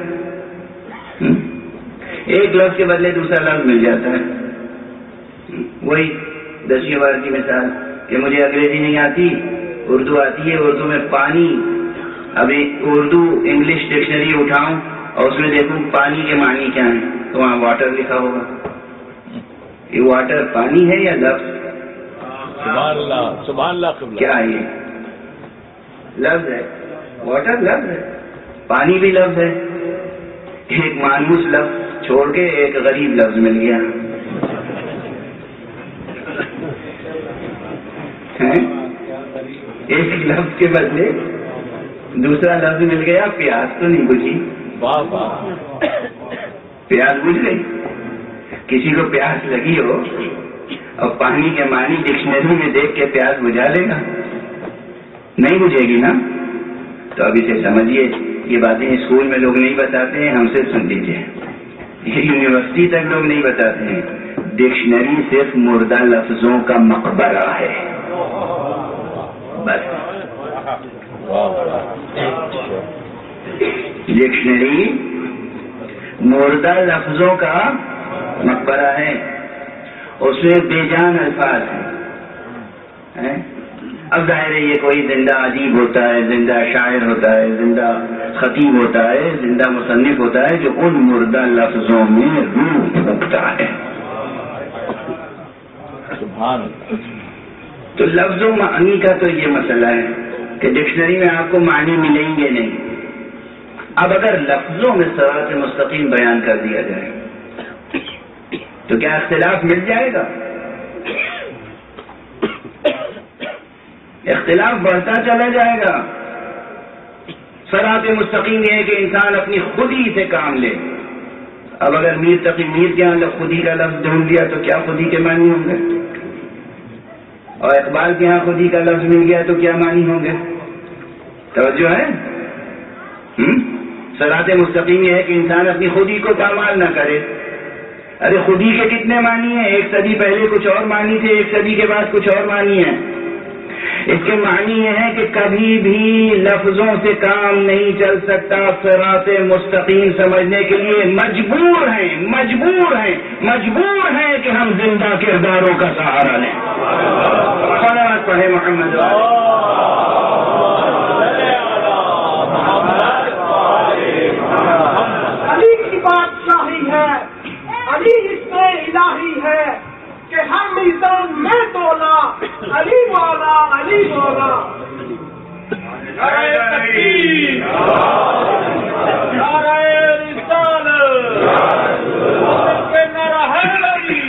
Speaker 1: ایک لفظ کے بدلے دوسرا لفظ مل جاتا ہے. وہی 10ویں بار کی مثال کہ مجھے انگریزی نہیں آتی اردو آتی ہے. اردو میں پانی, ابھی اردو انگلش ڈکشنری اٹھاؤں اور اس میں دیکھوں پانی کے معنی کیا ہیں تو وہاں واٹر لکھا ہوگا. یہ واٹر پانی ہے یا لفظ؟
Speaker 2: سبحان اللہ سبحان اللہ.
Speaker 1: کیا ہے یہ لفظ ہے؟ واٹر لفظ ہے, پانی بھی لفظ ہے. ایک مانوس لفظ چھوڑ کے ایک غریب لفظ مل گیا. ایک لفظ کے بدلے دوسرا لفظ مل گیا. پیاس تو نہیں بجھی.
Speaker 2: واہ واہ.
Speaker 1: پیاس بجھ گئی. کسی کو پیاس لگی ہو اور پانی کے معنی ڈکشنری میں دیکھ کے پیاس بجھا لے گا؟ نہیں بجھے گی نا. تو اب اسے سمجھیے, یہ باتیں اسکول میں لوگ نہیں بتاتے ہیں, ہم سے سن لیجیے. یہ یونیورسٹی تک لوگ نہیں بتاتے ہیں. ڈکشنری صرف مردہ لفظوں کا مقبرہ ہے بس. ڈکشنری مردہ لفظوں کا مقبرہ ہے. اس میں بے جان الفاظ ہیں. اب ظاہر ہے یہ کوئی زندہ ادیب ہوتا ہے, زندہ شاعر ہوتا ہے, زندہ خطیب ہوتا ہے, زندہ مصنف ہوتا ہے جو ان مردہ لفظوں میں روح رکھتا ہے.
Speaker 2: سبحان.
Speaker 1: تو لفظ و معنی کا تو یہ مسئلہ ہے کہ ڈکشنری میں آپ کو معنی ملیں گے نہیں. اب اگر لفظوں میں صراط مستقیم بیان کر دیا جائے تو کیا اختلاف مل جائے گا؟ اختلاف بڑھتا چلا جائے گا. صراط مستقیم یہ ہے کہ انسان اپنی خودی سے کام لے. اب اگر میر تقی میر کے یہاں خودی کا لفظ ڈھونڈ لیا تو کیا خودی کے معنی ہوں گے؟ اور اقبال کے یہاں خودی کا لفظ مل گیا تو کیا معنی ہوں گے؟ توجہ ہے. صراط مستقیم یہ ہے کہ انسان اپنی خودی کو پامال نہ کرے. ارے خودی کے کتنے معنی ہیں؟ ایک صدی پہلے کچھ اور معنی تھے، ایک صدی کے بعد کچھ اور معنی ہیں. اس کے معنی یہ ہے کہ کبھی بھی لفظوں سے کام نہیں چل سکتا. صراط مستقیم سمجھنے کے لیے مجبور ہیں کہ ہم زندہ کرداروں کا سہارا لیں. صلوات پڑھے محمد.
Speaker 3: علی کی بات شاہی ہے، علی اس میں الہی ہے کہ ہر میدان میں تولا علی والا علی والا. نعرہ تکبیر، نعرہ رسالت، نعرہ حیدری.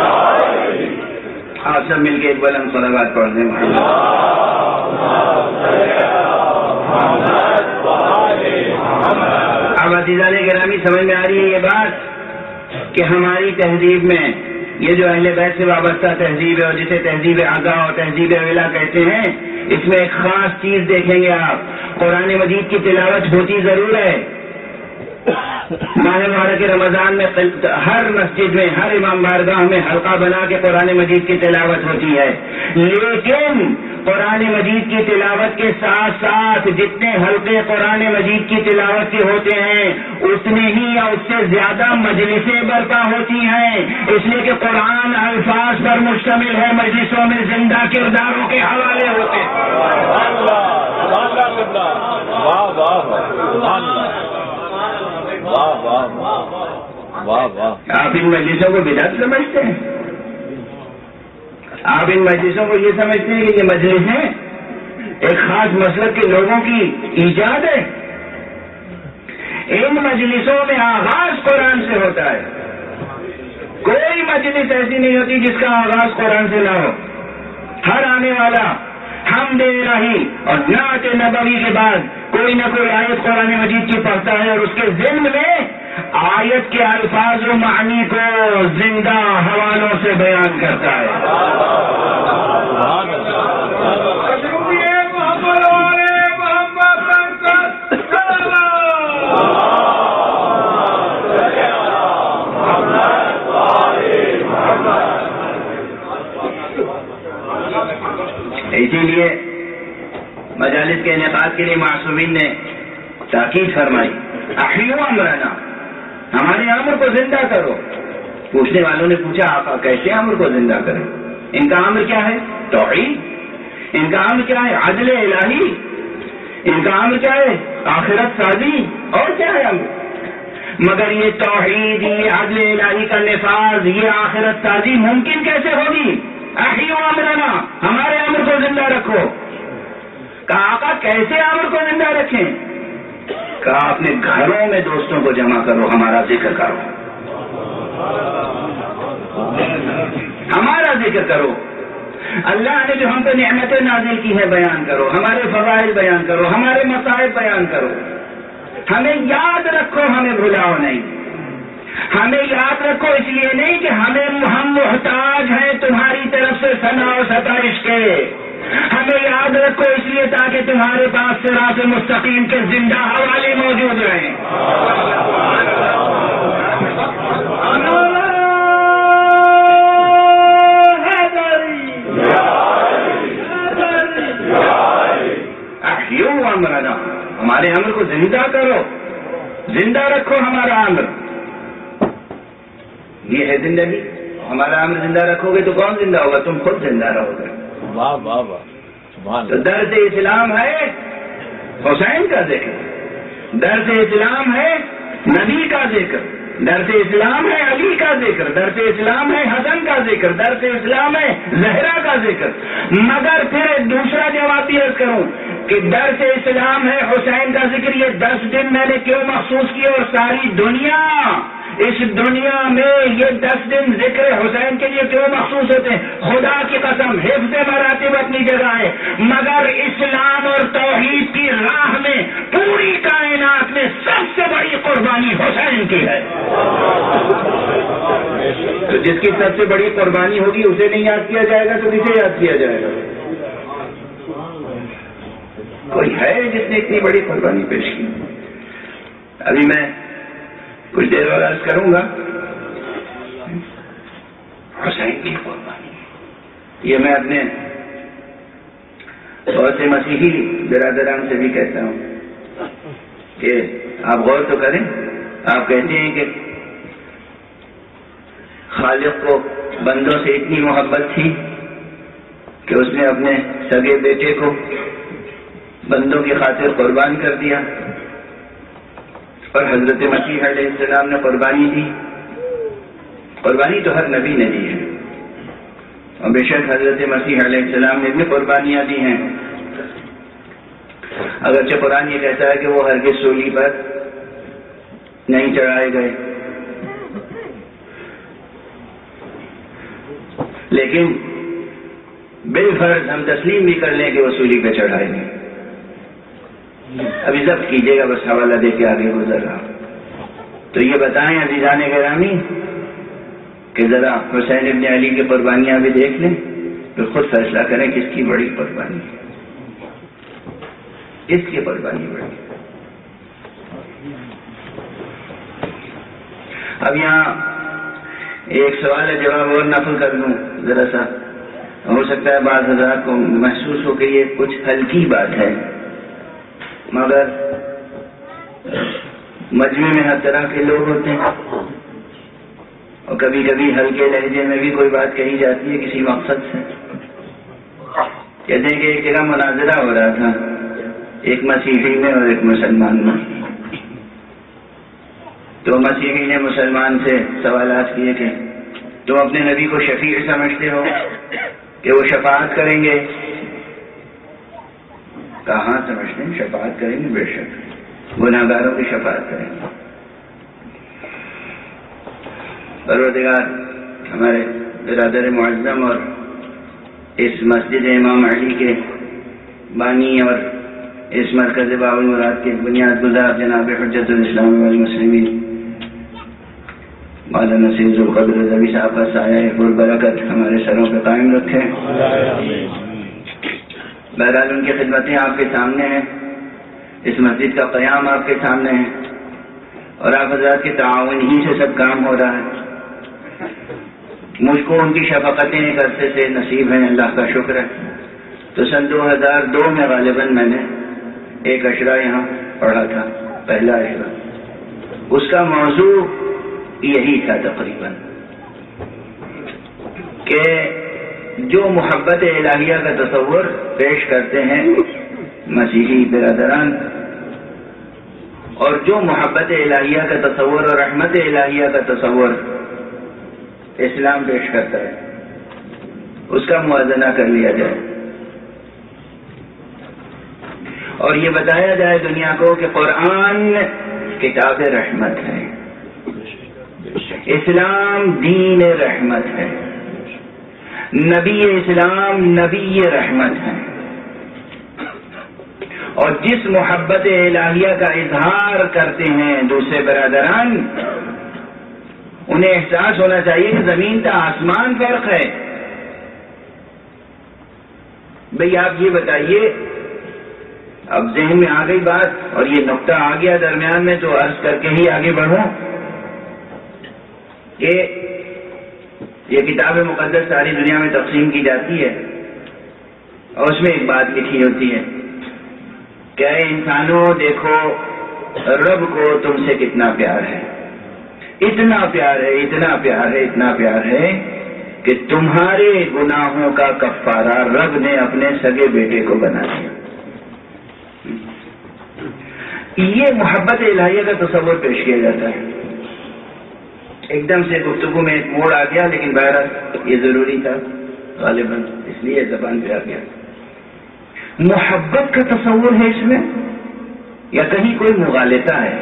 Speaker 1: آپ سب مل کے ایک بلند صلوات پڑھ دیں. اب عزیزان گرامی سمجھ میں آ رہی ہے یہ بات کہ ہماری تہذیب میں یہ جو اہل بیت سے وابستہ تہذیب ہے اور جسے تہذیب عزا اور تہذیب ولا کہتے ہیں، اس میں ایک خاص چیز دیکھیں گے آپ. قرآن مجید کی تلاوت ہوتی ضرور ہے. ماہ مبارک رمضان میں ہر مسجد میں، ہر امام بارگاہ میں حلقہ بنا کے قرآن مجید کی تلاوت ہوتی ہے. لیکن قرآن مجید کی تلاوت کے ساتھ ساتھ جتنے حلقے قرآن مجید کی تلاوت کے ہوتے ہیں اتنے ہی یا اس سے زیادہ مجلسیں برپا ہوتی ہیں، اس لیے کہ قرآن الفاظ پر مشتمل ہے. مجلسوں میں زندہ کرداروں کے حوالے ہوتے ہیں. آپ ان مجلسوں کو بدعت سمجھتے ہیں؟ آپ ان مجلسوں کو یہ سمجھتے ہیں کہ یہ مجلسیں ایک خاص مسلک کے لوگوں کی ایجاد ہے؟ ان مجلسوں میں آغاز قرآن سے ہوتا ہے. کوئی مجلس ایسی نہیں ہوتی جس کا آغاز قرآن سے نہ ہو. ہر آنے والا حمد الہی اور نعت نبوی کے بعد کوئی نہ کوئی آیت قرآن مجید کی پڑھتا ہے اور اس کے ضمن میں آیت کے الفاظ و معنی کو زندہ حوالوں سے بیان کرتا ہے. اسی لیے مجالس کے انعقاد کے لیے معصومین نے تاکید فرمائی، احیوا امرنا، ہمارے امر کو زندہ کرو. پوچھنے والوں نے پوچھا آقا کیسے امر کو زندہ کریں؟ ان کا امر کیا ہے؟ توحید. ان کا امر کیا ہے؟ عدل الہی. ان کا امر کیا ہے؟ آخرت سازی. اور کیا ہے امر؟ مگر یہ توحید، یہ عدل الہی کا نفاذ، یہ آخرت سازی ممکن کیسے ہوگی؟ احیوا امرنا، ہمارے امر کو زندہ رکھو. کہا آقا کیسے امر کو زندہ رکھیں؟ کہا اپنے گھروں میں دوستوں کو جمع کرو، ہمارا ذکر کرو، ہمارا ذکر کرو. اللہ نے جو ہم پہ نعمتیں نازل کی ہیں بیان کرو، ہمارے فضائل بیان کرو، ہمارے مصائب بیان کرو. ہمیں یاد رکھو، ہمیں بھلاؤ نہیں. ہمیں یاد رکھو اس لیے نہیں کہ ہم محتاج ہیں تمہاری طرف سے ثنا و ستائش کے. ہمیں یاد رکھو اس لیے تاکہ تمہارے پاس صراط مستقیم کے زندہ حوالے موجود رہیں. احیوا امرنا، ہمارے امر کو زندہ کرو، زندہ رکھو ہمارا امر. یہ ہے زندگی. ہمارا امر زندہ رکھو گے تو کون زندہ ہوگا؟ تم خود زندہ رہو گے.
Speaker 2: واہ واہ واہ.
Speaker 1: تو درس اسلام ہے حسین کا ذکر، درس اسلام ہے نبی کا ذکر، درس اسلام ہے علی کا ذکر، درس اسلام ہے حسن کا ذکر، درس اسلام ہے زہرا کا ذکر. مگر پھر ایک دوسرا جواب بھی عرض کروں کہ درس اسلام ہے حسین کا ذکر. یہ 10 دن میں نے کیوں مخصوص کیے اور ساری دنیا، اس دنیا میں یہ 10 دن ذکر حسین کے لیے کیوں مخصوص ہوتے ہیں؟ خدا کی قسم حفظ مراتب اپنی جگہ ہے، مگر اسلام اور توحید کی راہ میں پوری کائنات میں سب سے بڑی قربانی حسین کی ہے. تو جس کی سب سے بڑی قربانی ہوگی اسے نہیں یاد کیا جائے گا تو کسے یاد کیا جائے گا؟ کوئی ہے جس نے اتنی بڑی قربانی پیش کی؟ ابھی میں کچھ دیر اور عرض کروں گا حسین کی قربانی. یہ میں اپنے بہت سے مسیحی برادران سے بھی کہتا ہوں کہ آپ غور تو کریں. آپ کہتے ہیں کہ خالق کو بندوں سے اتنی محبت تھی کہ اس نے اپنے سگے بیٹے کو بندوں کی خاطر قربان کر دیا. اور حضرت مسیح علیہ السلام نے قربانی دی. قربانی تو ہر نبی نے دی ہے، اور بے شک حضرت مسیح علیہ السلام نے بھی قربانیاں دی ہیں. اگرچہ قرآن یہ کہتا ہے کہ وہ ہرگز سولی پر نہیں چڑھائے گئے، لیکن بالفرض ہم تسلیم بھی کر لیں کہ وہ سولی پہ چڑھائے گئے. ابھی ضبط کیجیے گا، بس حوالہ دے کے آگے گزر رہا. تو یہ بتائیں عزیزان گرامی کہ ذرا حسین ابن علی کی قربانیاں بھی دیکھ لیں، پھر خود فیصلہ کریں کس کی بڑی قربانی ہے، کس کی قربانی بڑی. اب یہاں ایک سوال ہے، جواب اور نقل کر دوں ذرا سا. ہو سکتا ہے بعض حضرات کو محسوس ہو کہ یہ کچھ ہلکی بات ہے، مگر مجمع میں ہر طرح کے لوگ ہوتے ہیں، اور کبھی کبھی ہلکے لہجے میں بھی کوئی بات کہی جاتی ہے کسی مقصد سے. کہتے ہیں کہ ایک جگہ مناظرہ ہو رہا تھا ایک مسیحی میں اور ایک مسلمان میں. تو مسیحی نے مسلمان سے سوالات کیے کہ تم اپنے نبی کو شفیع سمجھتے ہو کہ وہ شفاعت کریں گے؟ کہاں سمجھتے ہیں؟ شفاعت کریں گے، بے شک گناہگاروں کی شفاعت کریں گے. پروردگار ہمارے برادر معظم اور اس مسجد امام علی کے بانی اور اس مرکز باب المراد کے بنیاد گزار جناب حجت الاسلام والمسلمین مولانا سید ذوالقدر رضوی صاحب کا سایہ پربرکت ہمارے سروں پہ قائم رکھے. بہرحال ان کی خدمتیں آپ کے سامنے ہیں، اس مسجد کا قیام آپ کے سامنے ہے، اور آپ حضرات کے تعاون ہی سے سب کام ہو رہا ہے. مجھ کو ان کی شفقتیں ایک عرصے سے نصیب ہیں، اللہ کا شکر ہے. تو سن 2002 میں غالباً میں نے ایک اشرا یہاں پڑھا تھا، پہلا اشرا. اس کا موضوع یہی تھا تقریباً کہ جو محبت الہیہ کا تصور پیش کرتے ہیں مسیحی برادران، اور جو محبت الہیہ کا تصور اور رحمت الہیہ کا تصور اسلام پیش کرتا ہے، اس کا موازنہ کر لیا جائے اور یہ بتایا جائے دنیا کو کہ قرآن کتاب رحمت ہے، اسلام دین رحمت ہے، نبی اسلام نبی رحمت ہے. اور جس محبت الہیہ کا اظہار کرتے ہیں دوسرے برادران، انہیں احساس ہونا چاہیے کہ زمین تا آسمان فرق ہے. بھئی آپ یہ بتائیے، اب ذہن میں آ گئی بات اور یہ نقطہ آ گیا درمیان میں، تو عرض کر کے ہی آگے بڑھوں کہ یہ کتاب مقدس ساری دنیا میں تقسیم کی جاتی ہے، اور اس میں ایک بات لکھی ہوتی ہے کہ اے انسانوں دیکھو رب کو تم سے کتنا پیار ہے، اتنا پیار ہے، اتنا پیار ہے، اتنا پیار ہے کہ تمہارے گناہوں کا کفارہ رب نے اپنے سگے بیٹے کو بنا دیا. یہ محبت الہیہ کا تصور پیش کیا جاتا ہے. ایک دم سے گفتگو میں ایک موڑ آ گیا، لیکن بہرحال یہ ضروری تھا غالباً، اس لیے زبان پہ آ گیا. محبت کا تصور ہے اس میں یا کہیں کوئی مغالطہ ہے؟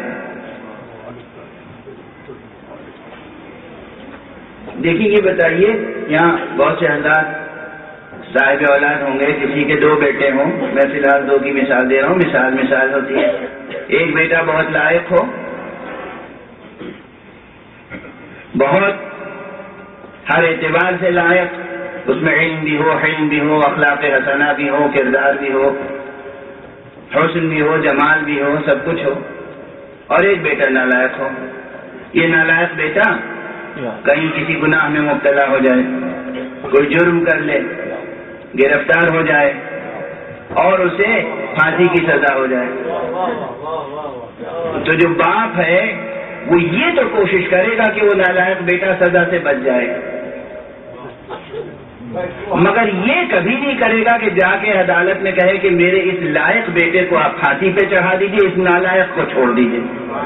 Speaker 1: دیکھیے یہ بتائیے، یہاں بہت سے حضرات صاحب اولاد ہوں گے، کسی کے 2 بیٹے ہوں. میں فی الحال 2 کی مثال دے رہا ہوں، مثال ہوتی ہے. ایک بیٹا بہت لائق ہو، بہت ہر اعتبار سے لائق، اس میں علم بھی ہو، حلم بھی ہو، اخلاق حسنہ بھی ہو، کردار بھی ہو، حسن بھی ہو، جمال بھی ہو، سب کچھ ہو، اور ایک بیٹا نالائق ہو. یہ نالائق بیٹا کہیں کسی گناہ میں مبتلا ہو جائے، کوئی جرم کر لے، گرفتار ہو جائے اور اسے پھانسی کی سزا ہو جائے، تو جو باپ ہے وہ یہ تو کوشش کرے گا کہ وہ نالائق بیٹا سزا سے بچ جائے، مگر یہ کبھی نہیں کرے گا کہ جا کے عدالت میں کہے کہ میرے اس لائق بیٹے کو آپ پھانسی پہ چڑھا دیجئے، اس نالائق کو چھوڑ دیجئے.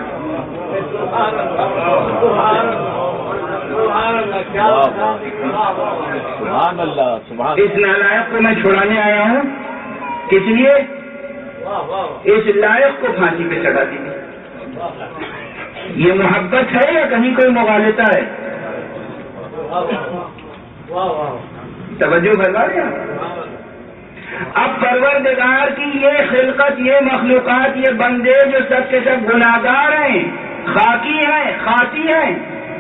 Speaker 2: سبحان اللہ، سبحان
Speaker 1: اس نالائق کو میں چھڑانے آیا ہوں، کس لیے؟ اس لائق کو پھانسی پہ چڑھا دیجیے. یہ محبت ہے یا کہیں کوئی مغالطہ ہے؟ توجہ فرما رہے ہیں. اب پروردگار کی یہ خلقت، یہ مخلوقات، یہ بندے جو سب کے سب گناہگار ہیں، خاکی ہیں، خاطی ہیں،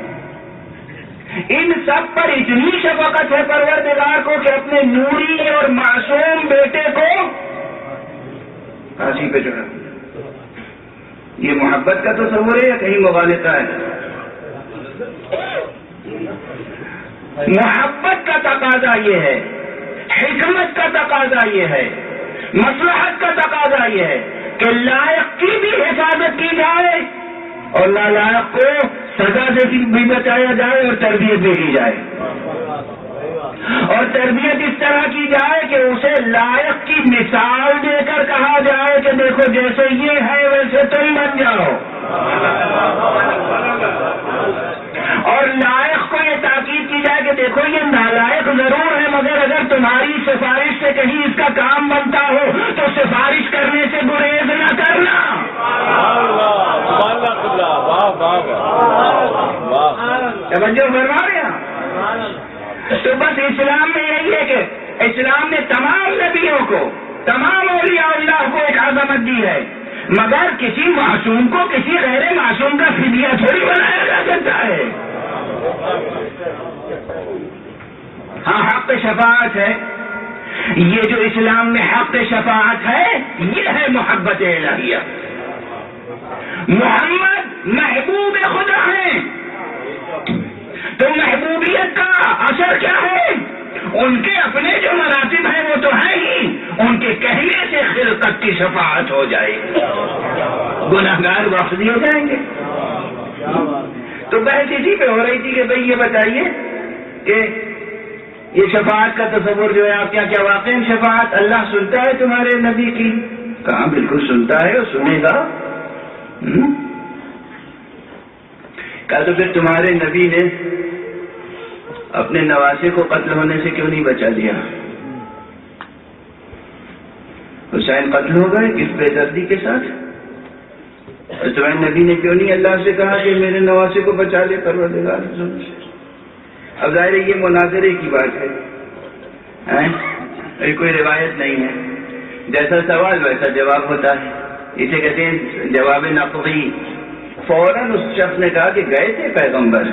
Speaker 1: ان سب پر اتنی شفقت ہے پروردگار کو کہ اپنے نوری اور معصوم بیٹے کو پھانسی پہ چڑھا. یہ محبت کا تصور ہے یا کہیں مغالطہ ہے؟ محبت کا تقاضا یہ ہے، حکمت کا تقاضا یہ ہے، مصلحت کا تقاضا یہ ہے کہ لائق کی بھی حفاظت کی جائے اور نالائق کو سزا سے بھی بچایا جائے اور تربیت بھی کی جائے، اور تربیت اس طرح کی جائے کہ اسے لائق کی مثال دے کر کہا جائے کہ دیکھو جیسے یہ ہے ویسے تم بن جاؤ، اور لائق کو یہ تاکید کی جائے کہ دیکھو یہ نالائق ضرور ہے مگر اگر تمہاری سفارش سے کہیں اس کا کام بنتا ہو تو سفارش کرنے سے گریز نہ کرنا. توجہ فرما رہے ہیں. تو بس اسلام میں یہی ہے کہ اسلام نے تمام نبیوں کو، تمام اولیاء اللہ کو ایک عظمت دی ہے، مگر کسی معصوم کو کسی غیر معصوم کا فدیہ تھوڑی بنایا جا سکتا ہے. ہاں حق شفاعت ہے، یہ جو اسلام میں حق شفاعت ہے یہ ہے محبت الہیہ. محمد محبوب خدا ہیں، تو محبوبیت کا اثر کیا ہے؟ ان کے اپنے جو مراتب ہیں وہ تو ہیں ہی، ان کے کہنے سے خلقت کی شفاعت ہو جائے گی، گناہگار بخش دیے جائیں گے. تو بحث اسی پہ ہو رہی تھی کہ بھئی یہ بتائیے کہ یہ شفاعت کا تصور جو ہے آپ کیا واقعی شفاعت اللہ سنتا ہے تمہارے نبی کی؟ کہاں بالکل سنتا ہے اور سنے گا. کہا تو پھر تمہارے نبی نے اپنے نواسے کو قتل ہونے سے کیوں نہیں بچا لیا؟ حسین قتل ہو گئے کس بے دردی کے ساتھ، اور تمہارے نبی نے کیوں نہیں اللہ سے کہا کہ میرے نواسے کو بچا لے پروردگار سے؟ اب ظاہر یہ مناظرے کی بات ہے، کوئی روایت نہیں ہے. جیسا سوال ویسا جواب ہوتا ہے، اسے کہتے ہیں جواب نقضی. فوراً اس شخص نے کہا کہ گئے تھے پیغمبر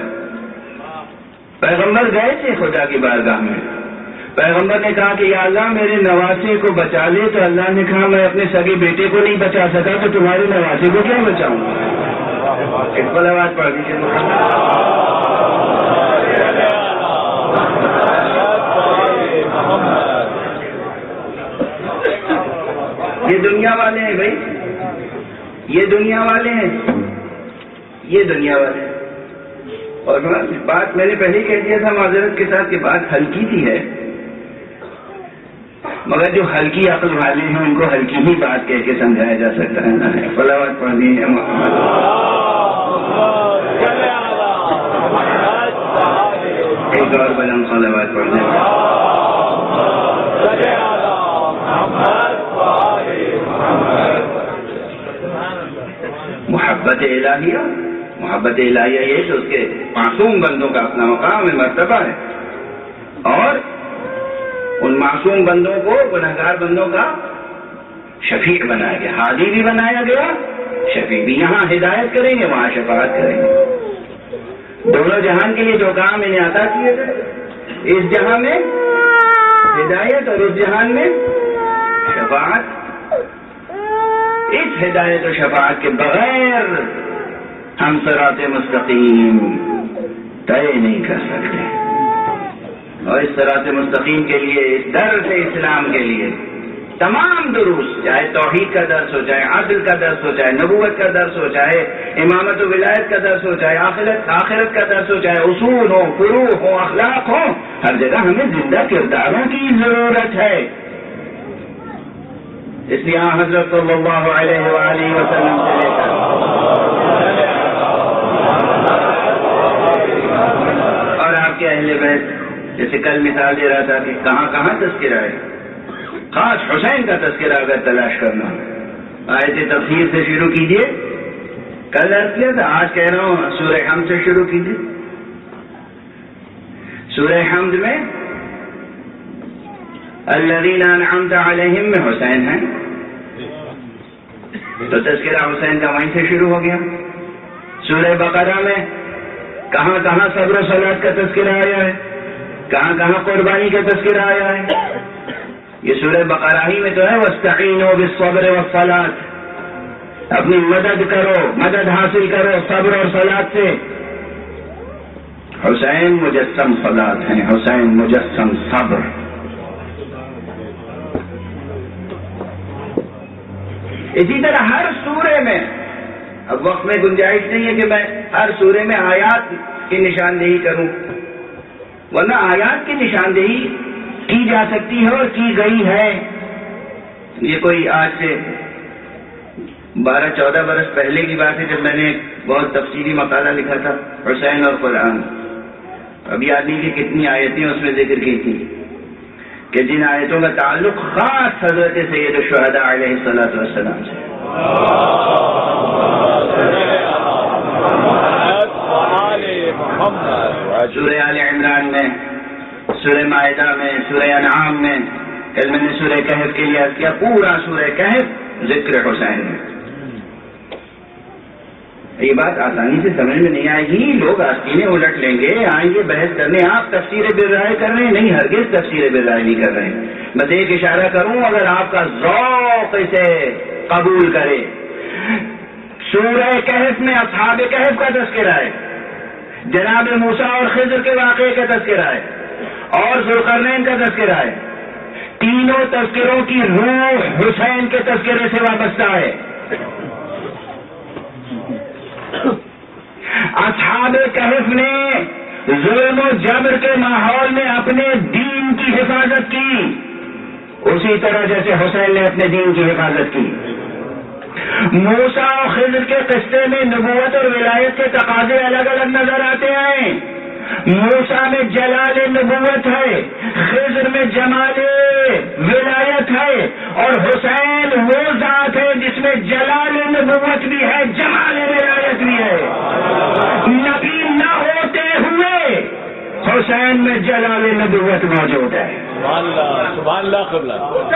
Speaker 1: گئے تھے خدا کی بارگاہ میں. پیغمبر نے کہا کہ یا اللہ میرے نواسے کو بچا لے، تو اللہ نے کہا میں اپنے سگے بیٹے کو نہیں بچا سکا تو تمہارے نواسے کو کیا بچاؤں؟ اقبال آواز پڑھ دیجیے. یہ دنیا والے ہیں بھائی، یہ دنیا والے ہیں، یہ دنیا والے ہیں. اور بات میں نے پہلے ہی کہہ دیا تھا معذرت کے ساتھ کہ بات ہلکی سی ہے، مگر جو ہلکی عقل والے ہیں ان کو ہلکی ہی بات کہہ کے سمجھایا جا سکتا ہے. فلاوت پڑھنی ہے ایک اور بلند صلوات پڑھنے محبت الہیہ یہ تو اس کے معصوم بندوں کا اپنا مقام ہے، مرتبہ ہے، اور ان معصوم بندوں کو، گنہگار بندوں کا شفیع بنایا گیا، ہادی بھی بنایا گیا، شفیع بھی. یہاں ہدایت کریں گے وہاں شفاعت کریں گے. دونوں جہان کے لیے جو کام میں نے عطا کیے تھے، اس جہان میں ہدایت اور اس جہان میں شفاعت. اس ہدایت و شفاعت کے بغیر ہم صراط مستقیم طے نہیں کر سکتے. اور اس صراط مستقیم کے لیے، اس درس اسلام کے لیے تمام دروس، چاہے توحید کا درس ہو، چاہے عدل کا درس ہو، چاہے نبوت کا درس ہو، چاہے امامت و ولایت کا درس ہو، چاہے آخرت کا درس ہو، چاہے اصول ہو، فروع ہو، اخلاق ہو، ہر جگہ ہمیں زندہ کرداروں کی ضرورت ہے. اس لیے حضرت صلی اللہ علیہ وآلہ وسلم سے لے کر اور آپ کے اہل بیت، جیسے کل مثال دے رہا تھا کہ کہاں کہاں تذکرہ ہے، خاص حسین کا تذکرہ اگر تلاش کرنا، آیت تفسیر سے شروع کیجئے. کل عرض کیا تھا، آج کہہ رہا ہوں سورہ حمد سے شروع کیجئے. سورہ حمد میں الذین انعمت علیہم میں حسین ہیں، تو تذکرہ حسین کا وہیں سے شروع ہو گیا. سورہ بقرہ میں کہاں کہاں صبر و صلاۃ کا تذکرہ آیا ہے، کہاں کہاں قربانی کا تذکرہ آیا ہے. یہ سورہ بقرہ ہی میں تو ہے وَاسْتَعِينُوا بِالصَّبْرِ وَالصَّلَاةِ، اپنی مدد کرو، مدد حاصل کرو صبر اور صلاۃ سے. حسین مجسم صلاۃ ہیں، حسین مجسم صبر. اسی طرح ہر سورے میں، اب وقت میں گنجائش نہیں ہے کہ میں ہر سورے میں آیات کی نشاندہی کروں، ورنہ آیات کی نشاندہی کی جا سکتی ہے اور کی گئی ہے. یہ کوئی آج سے 12-14 برس پہلے کی بات ہے جب میں نے ایک بہت تفصیلی مقالہ لکھا تھا حسین اور قرآن. ابھی یاد نہیں کہ کتنی آیتیں اس میں ذکر کی تھی کہ جن آیتوں کا تعلق خاص حضرت سید الشہداء علیہ الصلوۃ والسلام سے. سورہ آل عمران میں، سورہ مائدہ میں، سورہ انعام میں، کل میں نے سورہ کہف کے لیے عرض کیا، پورا سورہ کہف ذکر حسین میں. یہ بات آسانی سے سمجھ میں نہیں آئے گی، لوگ آستینیں الٹ لیں گے، آئیں گے بحث کرنے، آپ تفسیر بالرائے کر رہے ہیں، نہیں ہرگز تفسیر بالرائے نہیں کر رہے ہیں. بس ایک اشارہ کروں، اگر آپ کا ذوق اسے قبول کرے، سورہ کہف میں اصحاب کہف کا تذکرہ ہے، جناب موسیٰ اور خضر کے واقعے کا تذکرہ ہے، اور ذوالقرنین کا تذکرہ ہے. تینوں تذکروں کی روح حسین کے تذکرے سے وابستہ ہے. اصحاب کہف نے ظلم و جبر کے ماحول میں اپنے دین کی حفاظت کی، اسی طرح جیسے حسین نے اپنے دین کی حفاظت کی. موسیٰ اور خضر کے قصے میں نبوت اور ولایت کے تقاضے الگ الگ نظر آتے ہیں. موسیٰ میں جلال نبوت ہے، خضر میں جمال ولایت ہے، اور حسین وہ ذات ہے جس میں جلال نبوت بھی ہے، جمال ولایت بھی ہے. نبی نہ ہوتے ہوئے حسین میں جلال نبوت موجود ہے.
Speaker 2: سبحان اللہ قبلہ.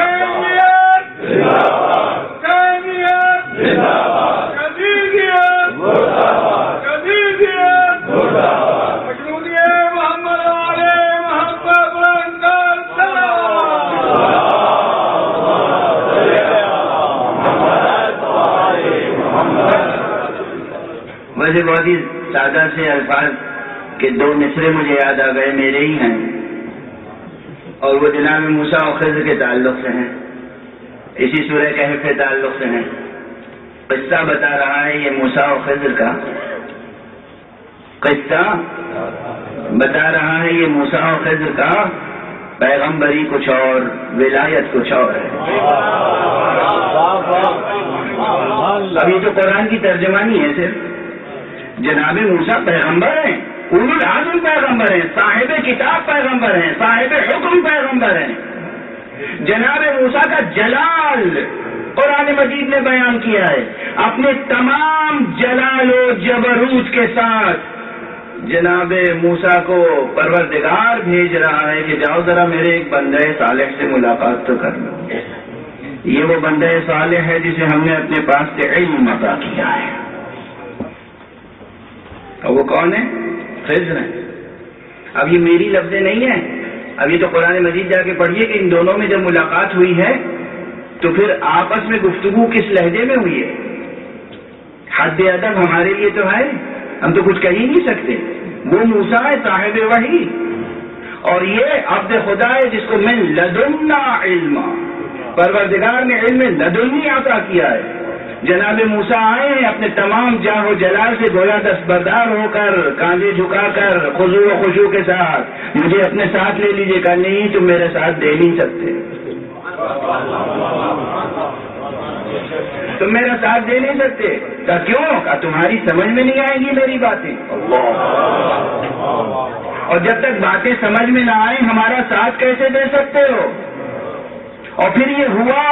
Speaker 1: ویسے بہت ہی سادہ سے الفاظ کے دو مصرے مجھے یاد آ گئے، میرے ہی ہیں، اور وہ جناب موسیٰ اور خضر کے تعلق سے ہیں، اسی سورہ کہف کے تعلق سے ہیں. قصہ بتا رہا ہے یہ موسیٰ اور خضر کا، قصہ بتا رہا ہے یہ موسیٰ اور خضر کا. پیغمبری کچھ اور، ولایت کچھ اور ہے. اب یہ تو قرآن کی ترجمانی ہے صرف. جناب موسیٰ پیغمبر ہیں، اولو العزم پیغمبر ہیں، صاحب کتاب پیغمبر ہیں، صاحب حکم پیغمبر ہیں. جناب موسیٰ کا جلال قرآن مجید نے بیان کیا ہے، اپنے تمام جلال و جبروت کے ساتھ جناب موسیٰ کو پروردگار بھیج رہا ہے کہ جاؤ ذرا میرے ایک بندہ صالح سے ملاقات تو کر لو. یہ وہ بندہ صالح ہے جسے ہم نے اپنے پاس سے علم عطا کیا ہے. اور وہ کون ہے؟ خضر ہیں. اب یہ میری لفظیں نہیں ہیں، اب یہ تو قرآن مجید جا کے پڑھیے کہ ان دونوں میں جب ملاقات ہوئی ہے تو پھر آپس میں گفتگو کس لہجے میں ہوئی ہے؟ حد ادب ہمارے لیے تو ہے، ہم تو کچھ کہہ ہی نہیں سکتے. وہ موسیٰ ہے صاحب وحی، اور یہ عبد خدا ہے جس کو من لدنا علم، پروردگار نے علم لدنی عطا کیا ہے. جناب موسیٰ آئے ہیں اپنے تمام جاہ و جلال سے گویا دستبردار ہو کر، کاندھے جھکا کر، خضوع و خشوع کے ساتھ، مجھے اپنے ساتھ لے لیجیے. کہا نہیں، تم میرے ساتھ دے نہیں سکتے، تم میرا ساتھ دے نہیں سکتے. کہا کیوں؟ کہا تمہاری سمجھ میں نہیں آئیں گی میری باتیں. اور جب تک باتیں سمجھ میں نہ آئیں ہمارا ساتھ کیسے دے سکتے ہو؟ اور پھر یہ ہوا،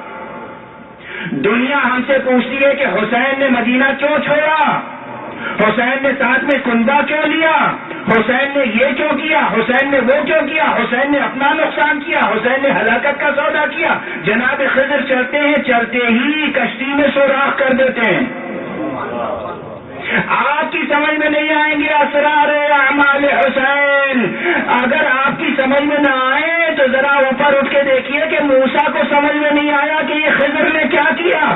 Speaker 1: دنیا ہم سے پوچھتی ہے کہ حسین نے مدینہ کیوں چھوڑا، حسین نے ساتھ میں کنبہ کیوں لیا، حسین نے یہ کیوں کیا، حسین نے وہ کیوں کیا، حسین نے اپنا نقصان کیا، حسین نے ہلاکت کا سودا کیا. جناب خضر چلتے ہیں، چلتے ہی کشتی میں سوراخ کر دیتے ہیں. آپ کی سمجھ میں نہیں آئیں گے اسرار اعمال حسین. اگر آپ کی سمجھ میں نہ آئے تو ذرا اوپر اٹھ کے دیکھیے کہ موسیٰ کو سمجھ میں نہیں آیا کہ یہ خضر نے کیا کیا.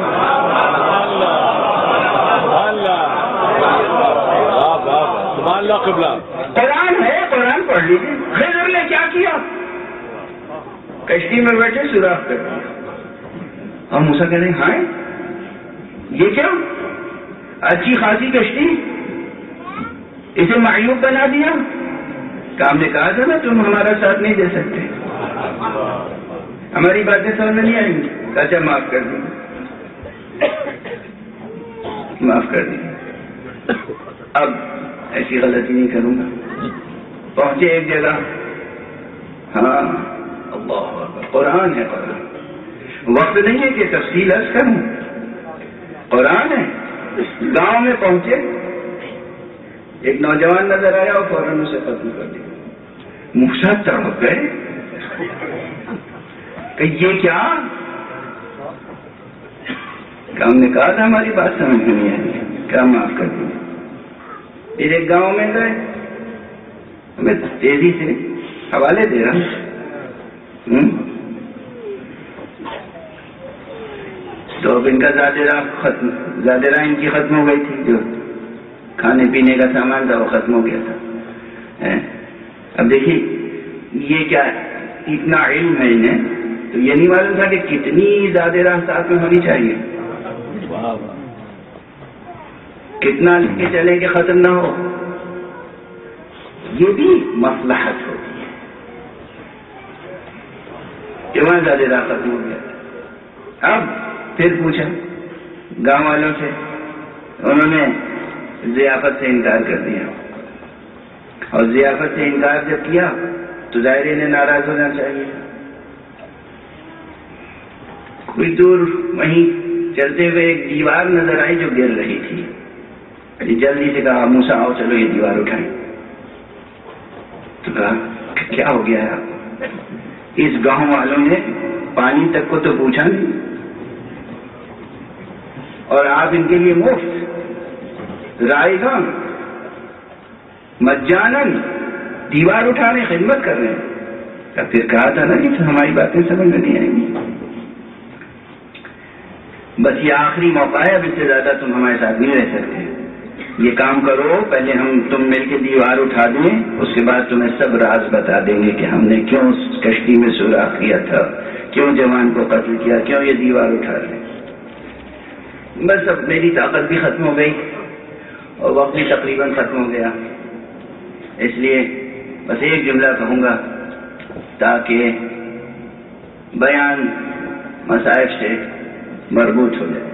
Speaker 1: قرآن ہے، قرآن پڑھ لیجیے. خضر نے کیا کیا؟ کشتی میں بیٹھے سوراخ کر دیا. اور موسیٰ کہتے ہیں ہاں یہ کیا؟ اچھی خاصی کشتی، اسے معیوب بنا دیا. کام نے کہا تھا نا تم ہمارا ساتھ نہیں دے سکتے، ہماری باتیں سمجھ میں نہیں آئیں گی. اچھا معاف کر دیں، معاف کر دیں، اب ایسی غلطی نہیں کروں گا. پہنچے ایک جگہ، ہاں اللہ اکبر، قرآن ہے، قرآن. وقت نہیں ہے کہ تفصیل عرض کروں، قرآن ہے. گاؤں میں پہنچے، ایک نوجوان نظر آیا اور فوراً اسے ختم کر دیا. موسیٰ تڑپ گئے کہ یہ کیا؟ ہم نے کہا تھا ہماری بات سمجھ میں نہیں آئی، کیا معاف کر دیا. پھر ایک گاؤں میں گئے، ہمیں تیزی سے حوالے دے رہا تو اب ان کا زیادہ راہ ان کی ختم ہو گئی تھی، جو کھانے پینے کا سامان تھا وہ ختم ہو گیا تھا. اب دیکھیے یہ کیا اتنا علم ہے انہیں، تو یہ نہیں معلوم تھا کہ کتنی زیادہ راہ ساتھ میں ہونی چاہیے، کتنا لکھ کے چلے کہ ختم نہ ہو. یہ بھی مصلحت ہوتی ہے کہ وہاں زیادہ راہ ختم ہو گیا. اب پھر پوچھا گاؤں والوں سے، انہوں نے ضیافت سے انکار کر دیا، اور ضیافت سے انکار جب کیا تو ظاہر انہیں ناراض ہونا چاہیے. کچھ دور وہیں چلتے ہوئے ایک دیوار نظر آئی جو گر رہی تھی. جلدی سے کہا موسیٰ آؤ چلو یہ دیوار اٹھائیں. تو کہا کیا ہو گیا ہے؟ اس گاؤں والوں نے پانی تک کو تو پوچھا نہیں، اور آپ ان کے لیے مفت رائے گا مجانن دیوار اٹھانے خدمت کر رہے ہیں. پھر کہا تھا نا کہ ہماری باتیں سمجھ میں نہیں آئیں گی. بس یہ آخری موقع ہے، اب اس سے زیادہ تم ہمارے ساتھ نہیں رہ سکتے. یہ کام کرو، پہلے تم مل کے دیوار اٹھا دیں، اس کے بعد تمہیں سب راز بتا دیں گے کہ ہم نے کیوں اس کشتی میں سوراخ کیا تھا، کیوں جوان کو قتل کیا، کیوں یہ دیوار اٹھا رہے. بس اب میری طاقت بھی ختم ہو گئی اور وقت بھی تقریباً ختم ہو گیا، اس لیے بس ایک جملہ کہوں گا تاکہ بیان مصائب سے مربوط ہو جائے.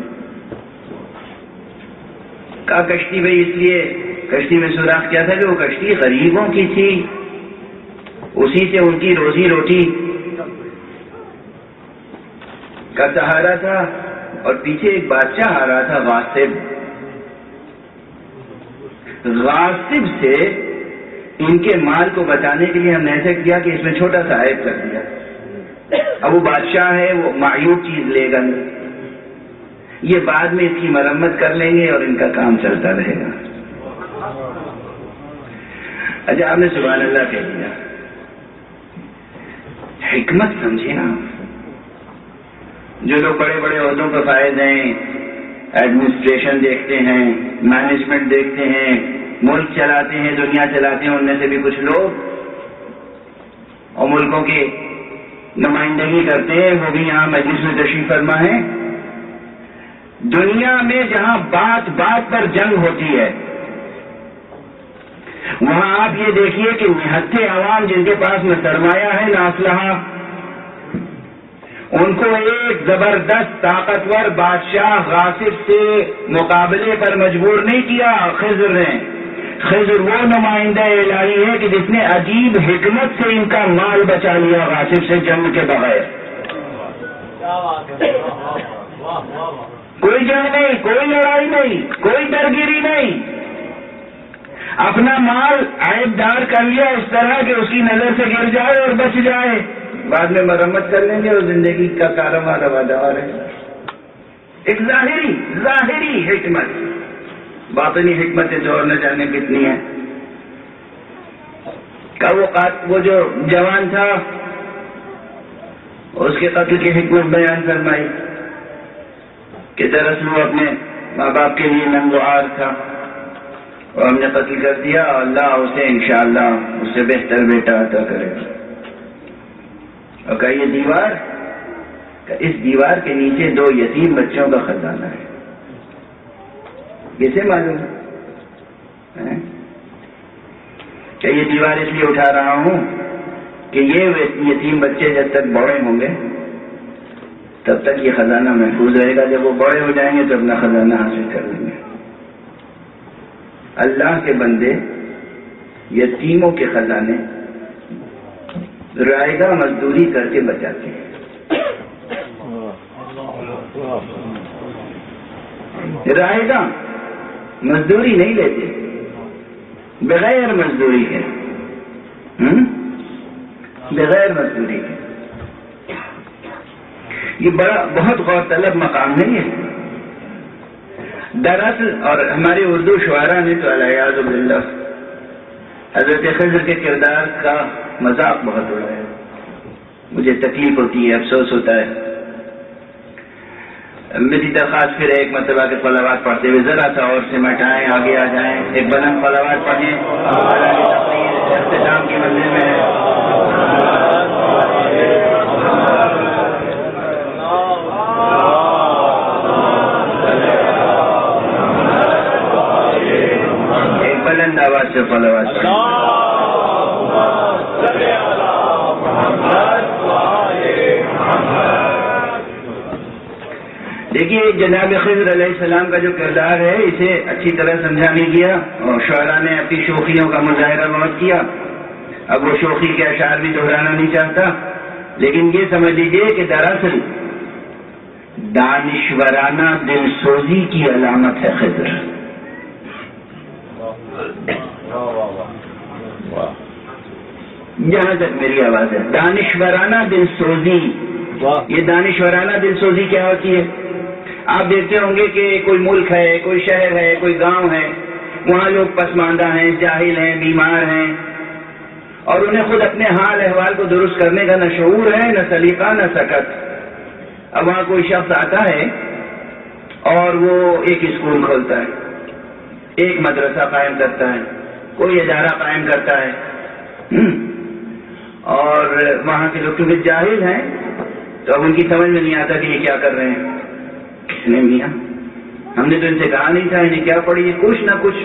Speaker 1: کہا کشتی بھائی اس لیے کشتی میں سوراخ کیا تھا کہ وہ کشتی غریبوں کی تھی، اسی سے ان کی روزی روٹی کا سہارا تھا، اور پیچھے ایک بادشاہ آ رہا تھا غاصب. غاصب سے ان کے مال کو بچانے کے لیے ہم نے ایسا کیا کہ اس میں چھوٹا سا عیب کر دیا. اب وہ بادشاہ ہے، وہ معیوب چیز لے گا، یہ بعد میں اس کی مرمت کر لیں گے اور ان کا کام چلتا رہے گا. اچھا آپ نے سبحان اللہ کہہ دیا، حکمت سمجھے نا. جو لوگ بڑے بڑے عہدوں پہ فائز ہیں، ایڈمنسٹریشن دیکھتے ہیں، مینجمنٹ دیکھتے ہیں، ملک چلاتے ہیں، دنیا چلاتے ہیں، ان میں سے بھی کچھ لوگ اور ملکوں کی نمائندگی کرتے ہیں، وہ بھی یہاں مجلس میں تشریف فرما ہے۔ دنیا میں جہاں بات بات پر جنگ ہوتی ہے، وہاں آپ یہ دیکھیے کہ نہتے عوام جن کے پاس نہ سرمایہ ہے نہ اسلحہ، ان کو ایک زبردست طاقتور بادشاہ غاصب سے مقابلے پر مجبور نہیں کیا خضر نے۔ خضر وہ نمائندہ الہی ہے کہ جس نے عجیب حکمت سے ان کا مال بچا لیا غاصب سے جنگ کے بغیر۔ کوئی جنگ نہیں، کوئی لڑائی نہیں، کوئی درگیری نہیں، اپنا مال عیب دار کر لیا اس طرح کہ اس کی نظر سے گر جائے اور بچ جائے، بعد میں مرمت کر لیں گے اور زندگی کا کاروبار روادار ہے۔ ایک ظاہری حکمت، باطنی حکمتیں تو اور نہ جانے کتنی ہیں۔ وہ جو جوان تھا اس کے قتل کی حکمت بیان فرمائی کہ دراصل وہ اپنے ماں باپ کے لیے ننگوار تھا اور ہم نے قتل کر دیا، اللہ اسے انشاءاللہ اس سے بہتر بیٹا عطا کرے گا۔ اور کہ یہ دیوار، اس دیوار کے نیچے 2 یتیم بچوں کا خزانہ ہے، کسے معلوم ہے؟ کہ یہ دیوار اس لیے اٹھا رہا ہوں کہ یہ یتیم بچے جب تک بڑے ہوں گے تب تک یہ خزانہ محفوظ رہے گا، جب وہ بڑے ہو جائیں گے تو اپنا خزانہ حاصل کر لیں گے۔ اللہ کے بندے یتیموں کے خزانے رائگاں مزدوری کر کے بچاتے ہیں، رائگاں مزدوری نہیں لیتے، بغیر مزدوری کے، بغیر مزدوری کے۔ یہ بہت غور طلب مقام نہیں ہے دراصل، اور ہمارے اردو شعراء نے تو العیاذ باللہ حضرت خضر کے کردار کا مذاق بہت اڑایا۔ مجھے تکلیف ہوتی ہے، افسوس ہوتا ہے۔ میری درخواست پھر ایک مرتبہ کے صلوات پڑھتے ہوئے ذرا سا اور سمٹ آئیں، آگے آ جائیں، ایک بلند صلوات پڑھیں، اختتام کی منزل میں ہے۔ ایک بلند آواز سے صلوات پڑھیں۔ دیکھیے جناب خضر علیہ السلام کا جو کردار ہے اسے اچھی طرح سمجھا نہیں گیا، اور شعراء نے اپنی شوخیوں کا مظاہرہ بہت کیا۔ اب وہ شوخی کے اشعار بھی دہرانا نہیں چاہتا، لیکن یہ سمجھ لیجیے کہ دراصل دانشورانہ دل سوزی کی علامت ہے خضر۔ جہاں تک میری آواز ہے، دانشورانہ دل سوزی۔ یہ دانشورانہ دل سوزی کیا ہوتی ہے؟ آپ دیکھتے ہوں گے کہ کوئی ملک ہے، کوئی شہر ہے، کوئی گاؤں ہے، وہاں لوگ پسماندہ ہیں، جاہل ہیں، بیمار ہیں، اور انہیں خود اپنے حال احوال کو درست کرنے کا نہ شعور ہے، نہ سلیقہ، نہ سکت۔ اب وہاں کوئی شخص آتا ہے اور وہ ایک اسکول کھولتا ہے، ایک مدرسہ قائم کرتا ہے، کوئی ادارہ قائم کرتا ہے، اور وہاں کے لوگ کیونکہ جاہل ہیں تو اب ان کی سمجھ میں نہیں آتا کہ یہ کیا کر رہے ہیں۔ کس نے میاں، ہم نے تو ان سے کہا نہیں تھا، انہیں کیا پڑی، کچھ نہ کچھ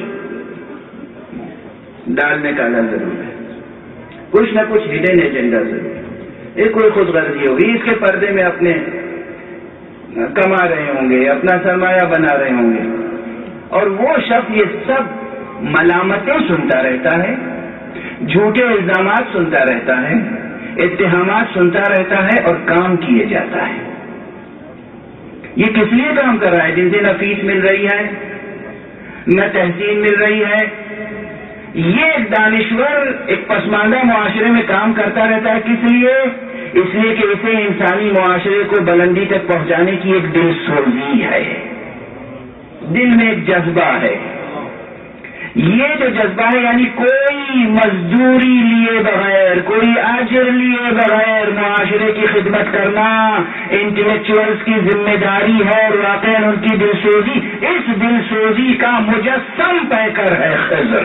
Speaker 1: ڈالنے کا ضرور ہے، کچھ نہ کچھ ہڈن ایجنڈا ضرور ہے، یہ کوئی خود غرضی ہوگی، اس کے پردے میں اپنے کما رہے ہوں گے، اپنا سرمایہ بنا رہے ہوں گے، اور وہ شخص یہ سب ملامتیں سنتا رہتا ہے، جھوٹے الزامات سنتا رہتا ہے، اتہامات سنتا رہتا ہے، اور کام کیے جاتا ہے۔ یہ کس لیے کام کر رہا ہے؟ جن سے نہ فیس مل رہی ہے، نہ تحصیل مل رہی ہے۔ یہ ایک دانشور ایک پسماندہ معاشرے میں کام کرتا رہتا ہے، کس لیے؟ اس لیے کہ اسے انسانی معاشرے کو بلندی تک پہنچانے کی ایک دل سوزی ہے، دل میں ایک جذبہ ہے، یہ جو جذبہ ہے، یعنی کوئی مزدوری لیے بغیر، کوئی اجر لیے بغیر معاشرے کی خدمت کرنا انٹلیکچوئلز کی ذمہ داری ہے، اور واقعاً ان کی دلسوزی، اس دلسوزی کا مجسم پیکر ہے خضر۔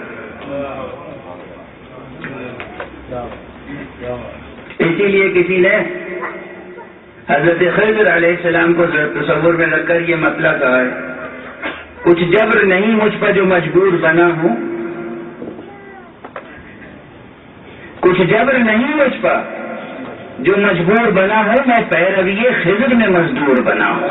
Speaker 1: اسی لیے کسی نے حضرت خضر علیہ السلام کو تصور میں رکھ کر یہ مسئلہ کہا ہے، کچھ جبر نہیں مجھ پر جو مجبور بنا ہوں، کچھ جبر نہیں مجھ پر جو مجبور بنا ہوں، میں پیروی خضر میں مزدور بنا ہوں۔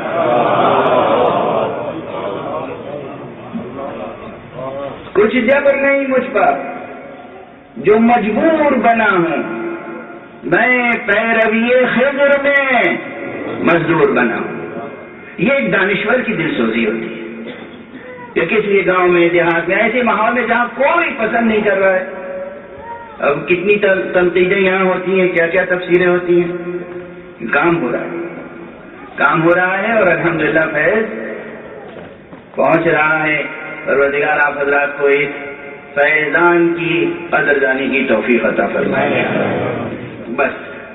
Speaker 1: کچھ جبر نہیں مجھ پر جو مجبور بنا ہوں، میں پیروی خضر میں مزدور بنا ہوں۔ یہ ایک دانشور کی دلسوزی ہوتی ہے کہ کسی گاؤں میں، دیہات میں، ایسے ماحول میں جہاں کوئی پسند نہیں کر رہا ہے۔ اب کتنی تنقیدیں یہاں ہوتی ہیں، کیا کیا تفسیریں ہوتی ہیں، کام ہو رہا ہے، کام ہو رہا ہے، اور الحمدللہ فیض پہنچ رہا ہے۔ پروردگار آپ حضرات کو ایک فیضان کی قدردانی کی توفیق عطا فرمائے۔ بس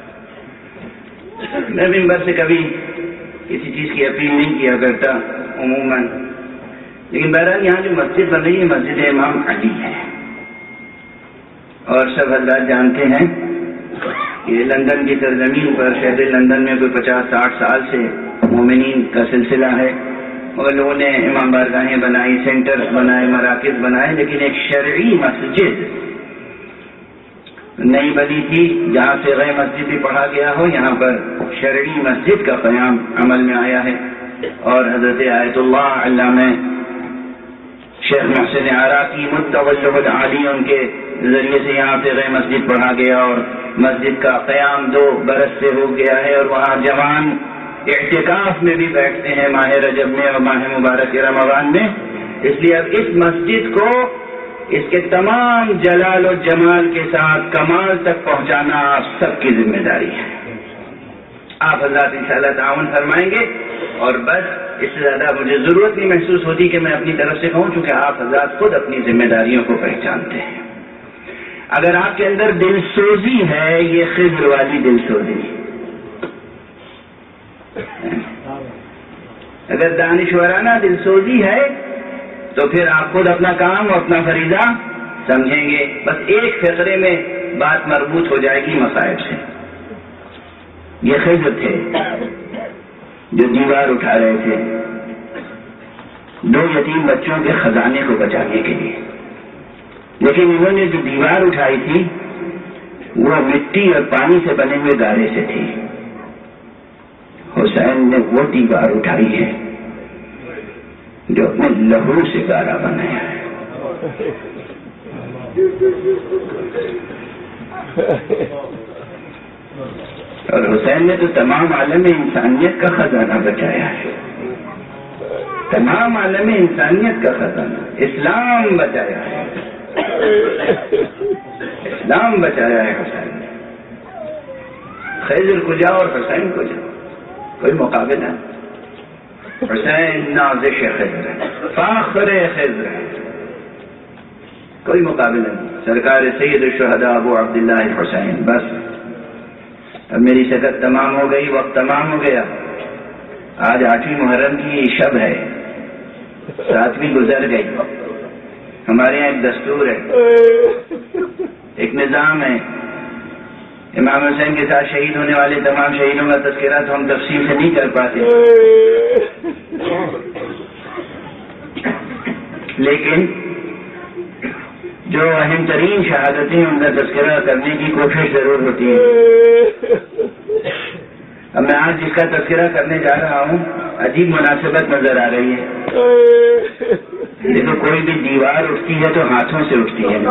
Speaker 1: میں ممبر سے کبھی کسی چیز کی اپیل نہیں کیا کرتا عموماً، لیکن بہرحال یہاں جو مسجد بن رہی ہے مسجد امام علی ہے، اور سب حضرات جانتے ہیں کہ لندن کی سرزمین پر، شہر لندن میں کوئی 50-60 سال سے مومنین کا سلسلہ ہے، اور لوگوں نے امام بارگاہیں بنائی، سینٹر بنائے، مراکز بنائے، لیکن ایک شرعی مسجد نہیں بنی تھی جہاں سے غیر مسجد بھی پڑھا گیا ہو۔ یہاں پر شرعی مسجد کا قیام عمل میں آیا ہے، اور حضرت آیت اللہ علامہ شیخ محسن عراقی متولد عالی ان کے ذریعے سے یہاں پہ غیر مسجد پڑھا گیا، اور مسجد کا قیام 2 برس سے ہو گیا ہے، اور وہاں جوان اعتکاف میں بھی بیٹھتے ہیں ماہ رجب میں اور ماہ مبارک رمضان میں۔ اس لیے اب اس مسجد کو اس کے تمام جلال و جمال کے ساتھ کمال تک پہنچانا آپ سب کی ذمہ داری ہے۔ آپ حضرات انشاءاللہ تعاون فرمائیں گے، اور بس اس سے زیادہ مجھے ضرورت نہیں محسوس ہوتی کہ میں اپنی طرف سے کہوں، چونکہ آپ حضرات خود اپنی ذمہ داریوں کو پہچانتے ہیں۔ اگر آپ کے اندر دل سوزی ہے، یہ خضر والی دل سوزی، اگر دانشورانہ دل سوزی ہے تو پھر آپ خود اپنا کام اور اپنا فریضہ سمجھیں گے۔ بس ایک فقرے میں بات مربوط ہو جائے گی مصائب سے۔ یہ خضر تھے جو دیوار اٹھا رہے تھے 2 یتیم بچوں کے خزانے کو بچانے کے لیے، لیکن انہوں نے جو دیوار اٹھائی تھی وہ مٹی اور پانی سے بنے ہوئے گارے سے تھی۔ حسین نے وہ دیوار اٹھائی ہے جو اپنے لہو سے گارا بنایا ہے۔ اور حسین نے تو تمام عالم انسانیت کا خزانہ بچایا ہے، تمام عالم انسانیت کا خزانہ، اسلام بچایا ہے، اسلام بچایا ہے حسین نے۔ خضر کو جاؤ اور حسین کو جاؤ، کوئی مقابلہ نہیں۔ حسین نازش خضر ہے، فاخر خضر ہے، کوئی مقابلہ نہیں۔ سرکار سید الشہداء ابو عبداللہ الحسین۔ بس اب میری شکت تمام ہو گئی، وقت تمام ہو گیا۔ آج 8ویں محرم کی شب ہے، 7ویں گزر گئی۔ ہمارے یہاں ایک دستور ہے، ایک نظام ہے، امام حسین کے ساتھ شہید ہونے والے تمام شہیدوں کا تذکرہ تو ہم تفصیل سے نہیں کر پاتے، لیکن جو اہم ترین شہادتیں ان کا تذکرہ کرنے کی کوشش ضرور ہوتی ہے۔ اب میں آج جس کا تذکرہ کرنے جا رہا ہوں عجیب مناسبت نظر آ رہی ہے۔ دیکھو کوئی بھی دیوار اٹھتی ہے تو ہاتھوں سے اٹھتی ہے،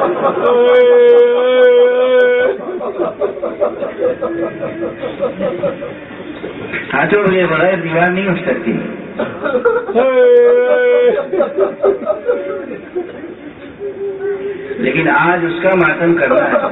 Speaker 1: ہاتھوں کے بغیر دیوار نہیں اٹھ سکتی۔ لیکن آج اس کا ماتم کرنا ہے۔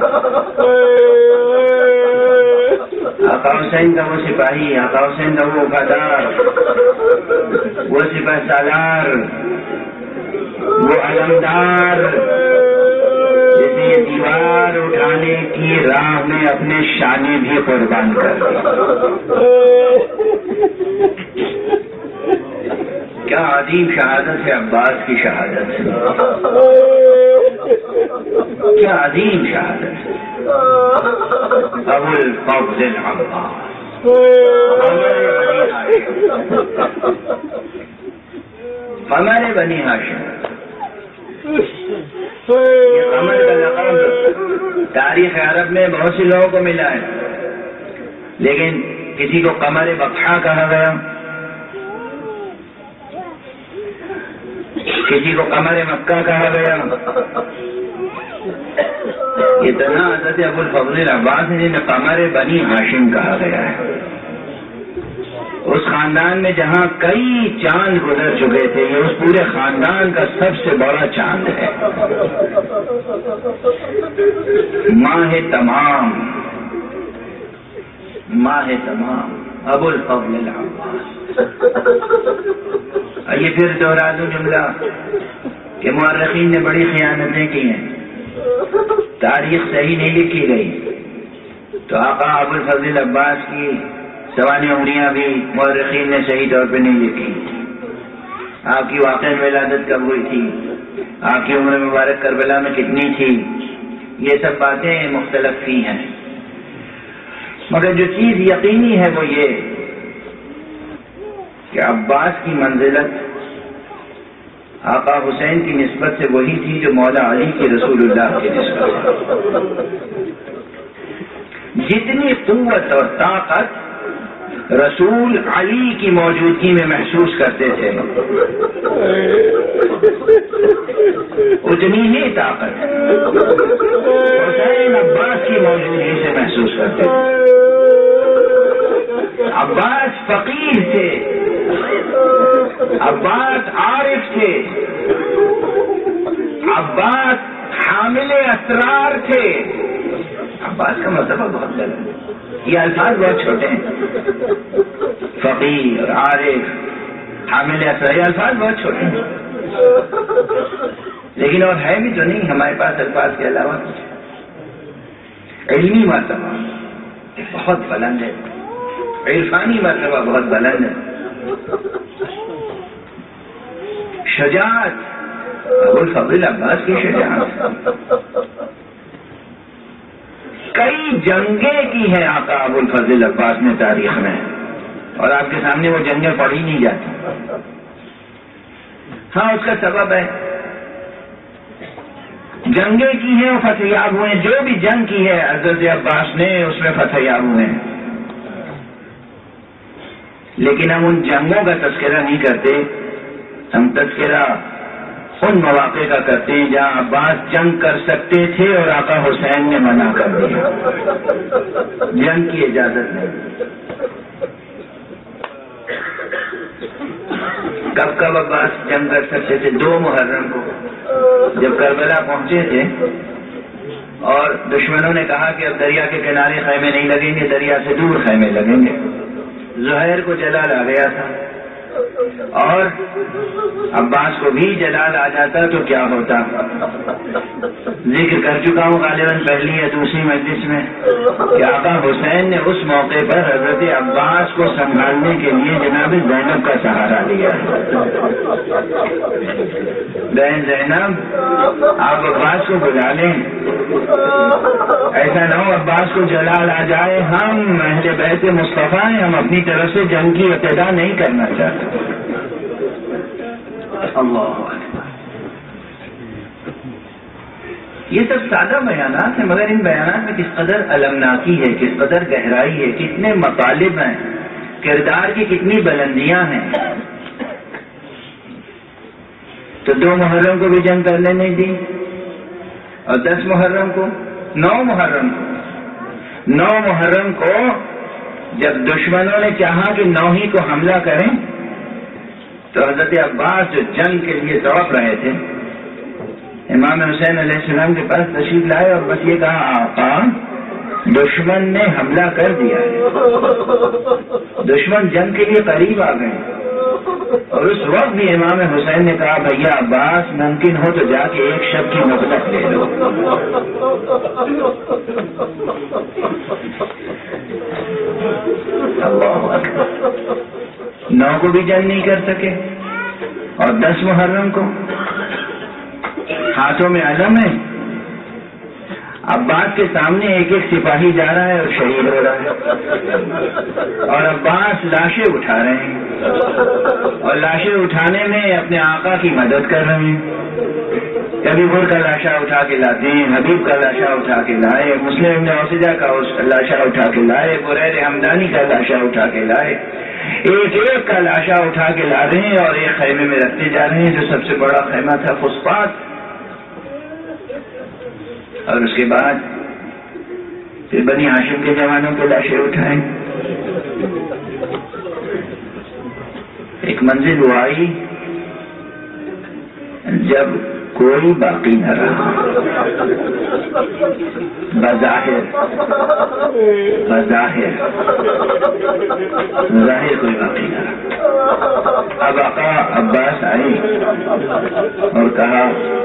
Speaker 1: آقا حسین کا وہ سپاہی، آقا حسین کا وہ وفادار، وہ سپہ سالار، وہ علمدار جیسے یہ دیوار اٹھانے کی راہ میں اپنے شانے بھی قربان کر دی. کیا عظیم شہادت ہے عباس کی شہادت، کیا عظیم شہادت ہے. ابو الفضل العباس قمر بنی ہاشم. یہ قمر کا لقب تاریخ عرب میں بہت سے لوگوں کو ملا ہے، لیکن کسی کو قمر بطحا کہا گیا، کسی کو قمر مکہ کہا گیا. یہ تنہا حضرت ابو الفضل العباس ہے جنہیں قمر بنی ہاشم کہا گیا ہے. اس خاندان میں جہاں کئی چاند گزر چکے تھے، یہ اس پورے خاندان کا سب سے بڑا چاند ہے. ماہ تمام، ماہ تمام ابو الفضل العباس. یہ پھر دوہرا دوں جملہ کہ مورخین نے بڑی خیانتیں کی ہیں، تاریخ صحیح نہیں لکھی گئی. تو آقا ابو الفضل العباس کی سوانح عمریاں بھی مورخین نے صحیح طور پہ نہیں لکھی. آپ کی واقع ولادت کب ہوئی تھی، آپ کی عمر مبارک کربلا میں کتنی تھی، یہ سب باتیں مختلف فی ہیں. مگر جو چیز یقینی ہے وہ یہ کہ عباس کی منزلت آقا حسین کی نسبت سے وہی تھی جو مولا علی کی رسول اللہ کی نسبت ہے. جتنی قوت اور طاقت رسول علی کی موجودگی میں محسوس کرتے تھے، اتنی ہی طاقت حسین عباس کی موجودگی سے محسوس کرتے تھے. عباس فقیر تھے، عباس عارف تھے، عباس حامل اسرار تھے. عباس کا مرتبہ بہت غلط ہے، یہ الفاظ بہت چھوٹے ہیں. فقیر، عارف، حامل اسرار، یہ الفاظ بہت چھوٹے ہیں، لیکن اور ہے بھی تو نہیں ہمارے پاس الفاظ کے علاوہ. علمی مرتبہ بہت بلند ہے، عرفانی مرتبہ بہت بلند ہے. شجاعت، ابو الفضل عباس کی شجاعت. کئی جنگیں کی ہیں آقا ابو الفضل عباس نے تاریخ میں، اور آپ کے سامنے وہ جنگیں پڑھی نہیں جاتی. ہاں اس کا سبب ہے، جنگیں کی ہیں اور فتح یاب ہوئے ہیں. جو بھی جنگ کی ہے حضرت عباس نے اس میں فتح یاب ہوئے ہیں، لیکن ہم ان جنگوں کا تذکرہ نہیں کرتے. ہم تذکرہ ان مواقع کا کرتے ہیں جہاں عباس جنگ کر سکتے تھے اور آقا حسین نے منع کر دیا، جنگ کی اجازت نہیں. کب کب عباس جنگ کر سکتے تھے؟ 2 محرم کو جب کربلا پہنچے تھے اور دشمنوں نے کہا کہ اب دریا کے کنارے خیمے نہیں لگیں گے، دریا سے دور خیمے لگیں گے. زہیر کو جلال آ گیا تھا، اور عباس کو بھی جلال آ جاتا تو کیا ہوتا. ذکر کر چکا ہوں غالباً پہلی یا دوسری مجلس میں کہ آقا حسین نے اس موقع پر حضرت عباس کو سنبھالنے کے لیے جناب زینب کا سہارا لیا. بہن زینب آپ عباس کو بلا لیں، ایسا نہ ہو عباس کو جلال آ جائے. ہم اہل بیت مصطفیٰ ہیں، ہم اپنی طرف سے جنگ کی ابتدا نہیں کرنا چاہتے. اللہ اکبر. یہ سب سادہ بیانات ہیں، مگر ان بیانات میں کس قدر المناکی ہے، کس قدر گہرائی ہے، کتنے مطالب ہیں، کردار کی کتنی بلندیاں ہیں. تو 2 محرم کو بھی جنگ کرنے نہیں دی، اور 10 محرم کو، 9 محرم کو جب دشمنوں نے چاہا کہ 9 ہی کو حملہ کریں تو حضرت عباس جو جنگ کے لیے تڑپ رہے تھے امام حسین علیہ السلام کے پاس تشریف لائے اور بس یہ کہا آقا دشمن نے حملہ کر دیا ہے، دشمن جنگ کے لیے قریب آ گئے. اور اس وقت بھی امام حسین نے کہا بھیا عباس ممکن ہو تو جا کے ایک شب کی مہلت لے لو. اللہ اکبر. 9 کو بھی جنگ نہیں کر سکے اور 10 محرم کو ہاتھوں میں علم ہے. عباس کے سامنے ایک ایک سپاہی جا رہا ہے اور شہید ہو رہا ہے اور عباس لاشیں اٹھا رہے ہیں اور لاشیں اٹھانے میں اپنے آقا کی مدد کر رہے ہیں. کبھی غر کا لاشا اٹھا کے لاتے ہیں, حبیب کا لاشا اٹھا کے لائے, مسلم ابن اوسجہ کا لاشا اٹھا کے لائے, بریر حمدانی کا لاشا اٹھا کے لائے. ایک ایک کا لاشا اٹھا کے لا رہے ہیں اور ایک خیمے میں رکھتے جا رہے ہیں جو سب سے بڑا خیمہ تھا فسطاط. اور اس کے بعد پھر بنی ہاشم کے جوانوں کو لاشیں اٹھائیں. ایک منزل وہ آئی جب کوئی باقی نہ رہا. بظاہر کوئی باقی نہ رہا. اب آقا عباس آئے اور کہا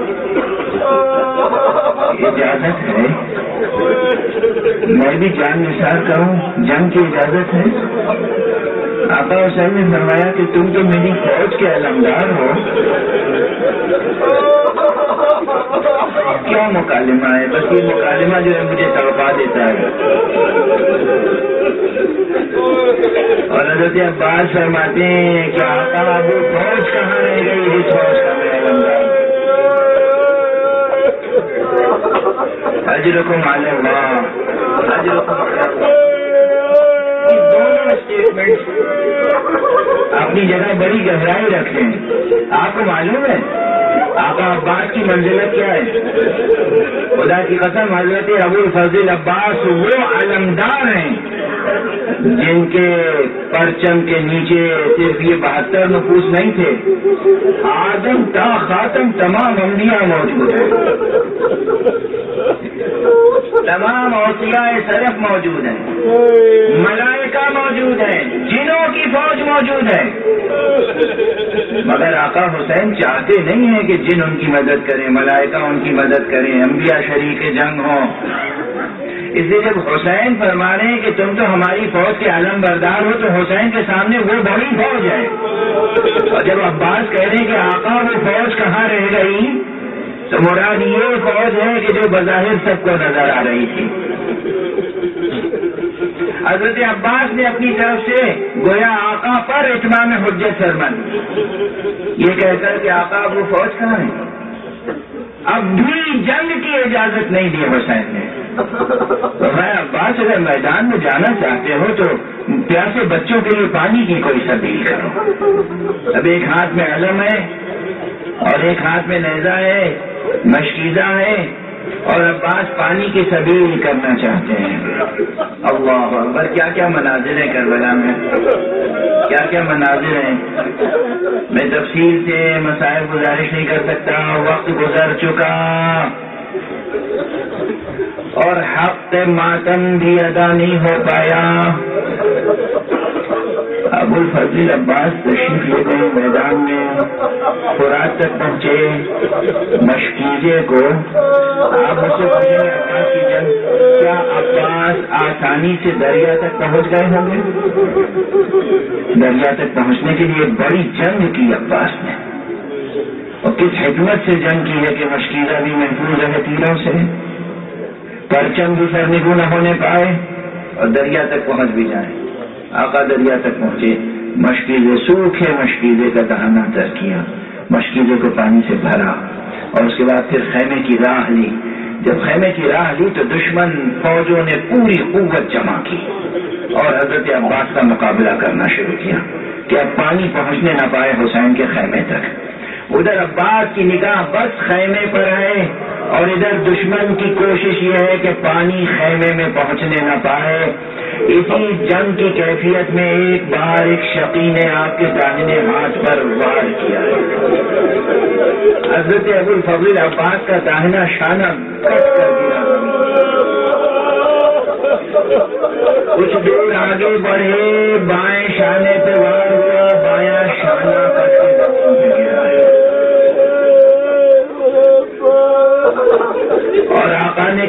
Speaker 1: اجازت ہے میں بھی جان نثار کروں, جنگ کی اجازت ہے. آقا حسین نے فرمایا کہ تم تو میری فوج کے علمدار ہو, کیا مکالمہ ہے. بس یہ مکالمہ جو ہے مجھے تڑپا دیتا ہے. اور حضرت عباس فرماتے ہیں کہ آقا اب وہ فوج کہاں رہ گئی جس فوج کا میں علمدار. اجرکم علی اللہ, اجرکم علی اللہ. یہ دونوں اسٹیٹمنٹ اپنی جگہ بڑی گہرائی رکھتے ہیں. آپ کو معلوم ہے آقا عباس کی منزلت کیا ہے؟ خدا کی قسم حضرت ابو الفضل عباس وہ علمدار ہیں جن کے پرچم کے نیچے صرف یہ 72 نفوس نہیں تھے, آدم تا خاتم تمام انبیاء موجود ہیں, تمام اوصیاء صرف موجود ہیں, ملائکہ موجود ہیں, جنوں کی فوج موجود ہے. مگر آقا حسین چاہتے نہیں ہیں کہ جن ان کی مدد کریں, ملائکہ ان کی مدد کریں, انبیاء شریک جنگ ہوں. اس لیے جب حسین فرما رہے ہیں کہ تم تو ہماری فوج کے علم بردار ہو تو حسین کے سامنے وہ بڑی فوج ہے. اور جب عباس کہہ رہے ہیں کہ آقا وہ فوج کہاں رہ گئی تو مراد یہ فوج ہے کہ جو بظاہر سب کو نظر آ رہی تھی. حضرت عباس نے اپنی طرف سے گویا آقا پر اتمام حجت فرمائی, یہ کہہ کر کہ آقا وہ فوج کہاں ہے. اب بھی جنگ کی اجازت نہیں دی حسین نے. تو میں عباس اگر میدان میں جانا چاہتے ہو تو پیاسے بچوں کے لیے پانی کی کوئی سبیل کرو. اب ایک ہاتھ میں علم ہے اور ایک ہاتھ میں نیزہ ہے, مشکیزہ ہے, اور عباس پانی کی سبیل کرنا چاہتے ہیں. اللہ اکبر. کیا کیا مناظر ہیں کربلا میں, کیا کیا مناظر ہیں. میں تفصیل سے مسائل گزارش نہیں کر سکتا, وقت گزر چکا اور حق ماتم بھی ادا نہیں ہو پایا. ابو الفضل عباس تشریف لے گئے میدان میں, فرات تک پہنچے, مشکیزے کو آپ مجھ سے پوچھیں عباس کی جنگ, کیا عباس آسانی سے دریا تک پہنچ گئے ہوں گے؟ دریا تک پہنچنے کے لیے بڑی جنگ کی عباس نے, اور کس حکمت سے جنگ کی ہے کہ مشکیزہ بھی محفوظ رہے تیروں سے, پرچم بھی سرنگو نہ ہونے پائے اور دریا تک پہنچ بھی جائیں. آقا دریا تک پہنچے, مشکیزے سوکھے مشکیزے کا دہانہ تر کیا, مشکیزے کو پانی سے بھرا اور اس کے بعد پھر خیمے کی راہ لی. جب خیمے کی راہ لی تو دشمن فوجوں نے پوری قوت جمع کی اور حضرت عباس کا مقابلہ کرنا شروع کیا کہ اب پانی پہنچنے نہ پائے حسین کے خیمے تک. ادھر عباس کی نگاہ بس خیمے پر ہے اور ادھر دشمن کی کوشش یہ ہے کہ پانی خیمے میں پہنچنے نہ پائے. اسی جنگ کی کیفیت میں ایک بار ایک شقی نے آپ کے داہنے ہاتھ پر وار کیا ہے. حضرت ابو الفضل عباس کا داہنا شانہ کٹ کر دیا. کچھ دور آگے بڑھے, بائیں شانے پہ وار ہوا, بایاں شانہ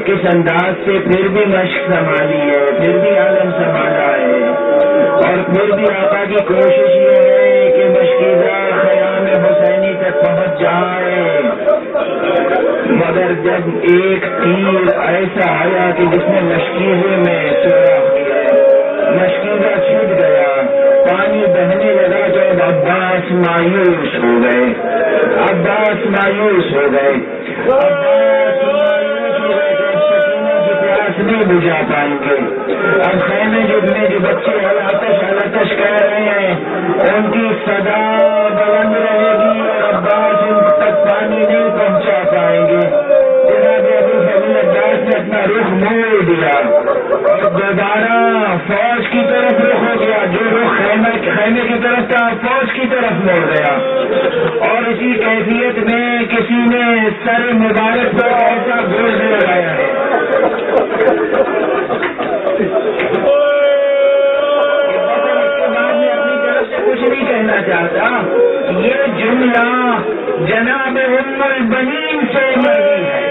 Speaker 1: کس انداز سے پھر بھی مشق سنبھالی ہے، پھر بھی عالم سنبھالا ہے، اور پھر بھی آقا کی کوشش یہ ہے کہ مشکیزہ خیام حسینی تک پہنچ جائے، مگر جب ایک تیر ایسا آیا کہ جس نے مشکیزے میں سوراخ کیا، مشکیزہ چھوٹ گیا، پانی بہنے لگا تو اب عباس مایوس ہو گئے، عباس مایوس ہو گئے، عباس مایوس ہو گئے کہ اب سکینہ کی پیاس نہیں بجھا پائیں گے، اب خیمے میں جو بچے الاتش الاتش کہہ رہے ہیں ان کی صدا بلند رہے گی اور عباس ان تک پانی نہیں پہنچا پائیں گے۔ جناب ابو فضل عباس نے اپنا رخ موڑ دیا اور دوبارہ فوج کی طرف رخ ہو گیا، جو رخ خیمے کی طرف تھا فوج کی طرف موڑ گیا، اور اسی کیفیت میں کسی نے سر مبارک پر ایسا گوشت لگایا ہے۔ کچھ نہیں کہنا چاہتا، یہ جملہ جناب ام البنین سے مروی ہے،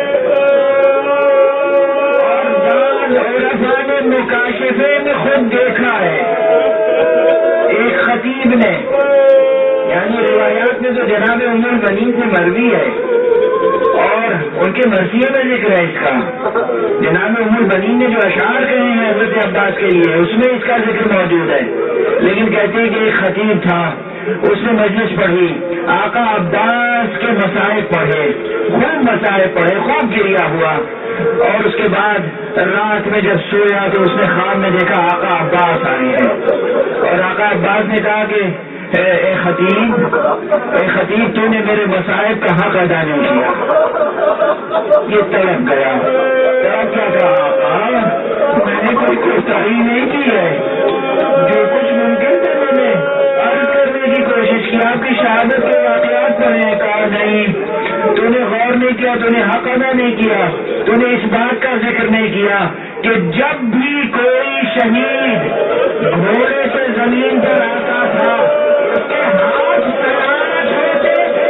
Speaker 1: اور جان عرفا نے مکاشفے میں خود دیکھا ہے، ایک خطیب نے، یعنی روایات میں تو جناب ام البنین سے مروی ہے اور ان کے مرثیے میں ذکر ہے اس کا، جناب ام البنین نے جو اشعار کہے ہیں حضرت عباس کے لیے اس میں اس کا ذکر موجود ہے، لیکن کہتے ہیں کہ ایک خطیب تھا، اس نے مجلس پڑھی، آقا عباس کے مسائب پڑھے، خوب مسائب پڑھے، خوب گریا ہوا، اور اس کے بعد رات میں جب سویا تو اس نے خواب میں دیکھا آقا عباس آئے ہیں، اور آقا عباس نے کہا کہ اے خطیب تو نے میرے مسائب کا حق ادا نہیں کیا، یہ تڑپ گیا، تب کیا کہا آقا میں نے کوئی کوتاہی نہیں کی ہے، جو کچھ ممکن تھا میں نے عرض کرنے کی کوشش کی، آپ کی شہادت کے واقعات پڑھے، کہا نہیں تو نے غور نہیں کیا، تو نے حق ادا نہیں کیا، تو نے اس بات کا ذکر نہیں کیا کہ جب بھی کوئی شہید گھوڑے سے زمین پر آتا تھا اس کے ہاتھ سلامت ہوتے تھے،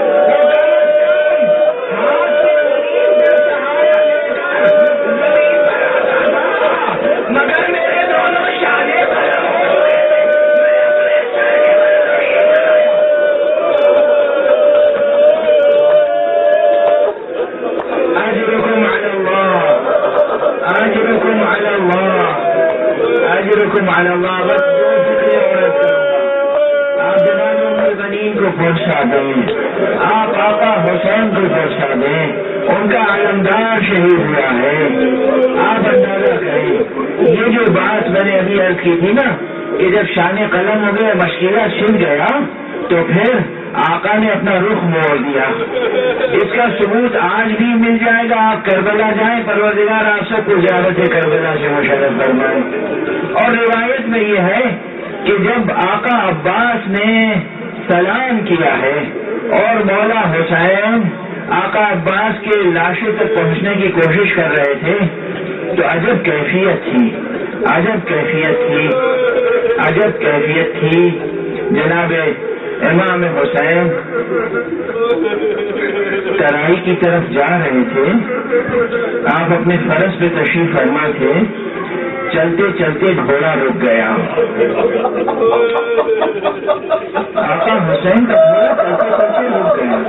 Speaker 1: ہاتھ سے زمین پر سہارا لے کر زمین پر آتا تھا، مگر میرے دونوں شانے قلم ہوئے تھے، میں اپنے شانے پر نہیں بنایا۔ اجرکم علی اللہ، اجرکم علی اللہ، اجرکم علی اللہ، بس دو فکریں عورت کروں گا، آپ جناب ام البنین کو پہنچا دیں، آپ آقا حسین کو پہنچا دیں، ان کا علمدار شہید ہوا ہے، آپ اندازہ کریں، یہ جو بات میں نے ابھی عرض کی تھی نا کہ جب شان قلم ہو گئے مشکلہ چھن گیا تو پھر آقا نے اپنا رخ موڑ دیا، اس کا ثبوت آج بھی مل جائے گا، آپ کربلا جائیں، پروردگار آپ سب کو زیارت کربلا سے مشرف فرمائے۔ اور روایت میں یہ ہے کہ جب آقا عباس نے سلام کیا ہے اور مولا حسین آقا عباس کے لاشوں تک پہنچنے کی کوشش کر رہے تھے تو عجب کیفیت تھی، عجب کیفیت تھی، عجب کیفیت تھی۔ جناب امام حسین ترائی کی طرف جا رہے تھے، آپ اپنے فرس پہ تشریف فرما تھے، چلتے چلتے گھوڑا رک گیا، آقا حسین کا گھوڑا چلتے چلتے رک گیا،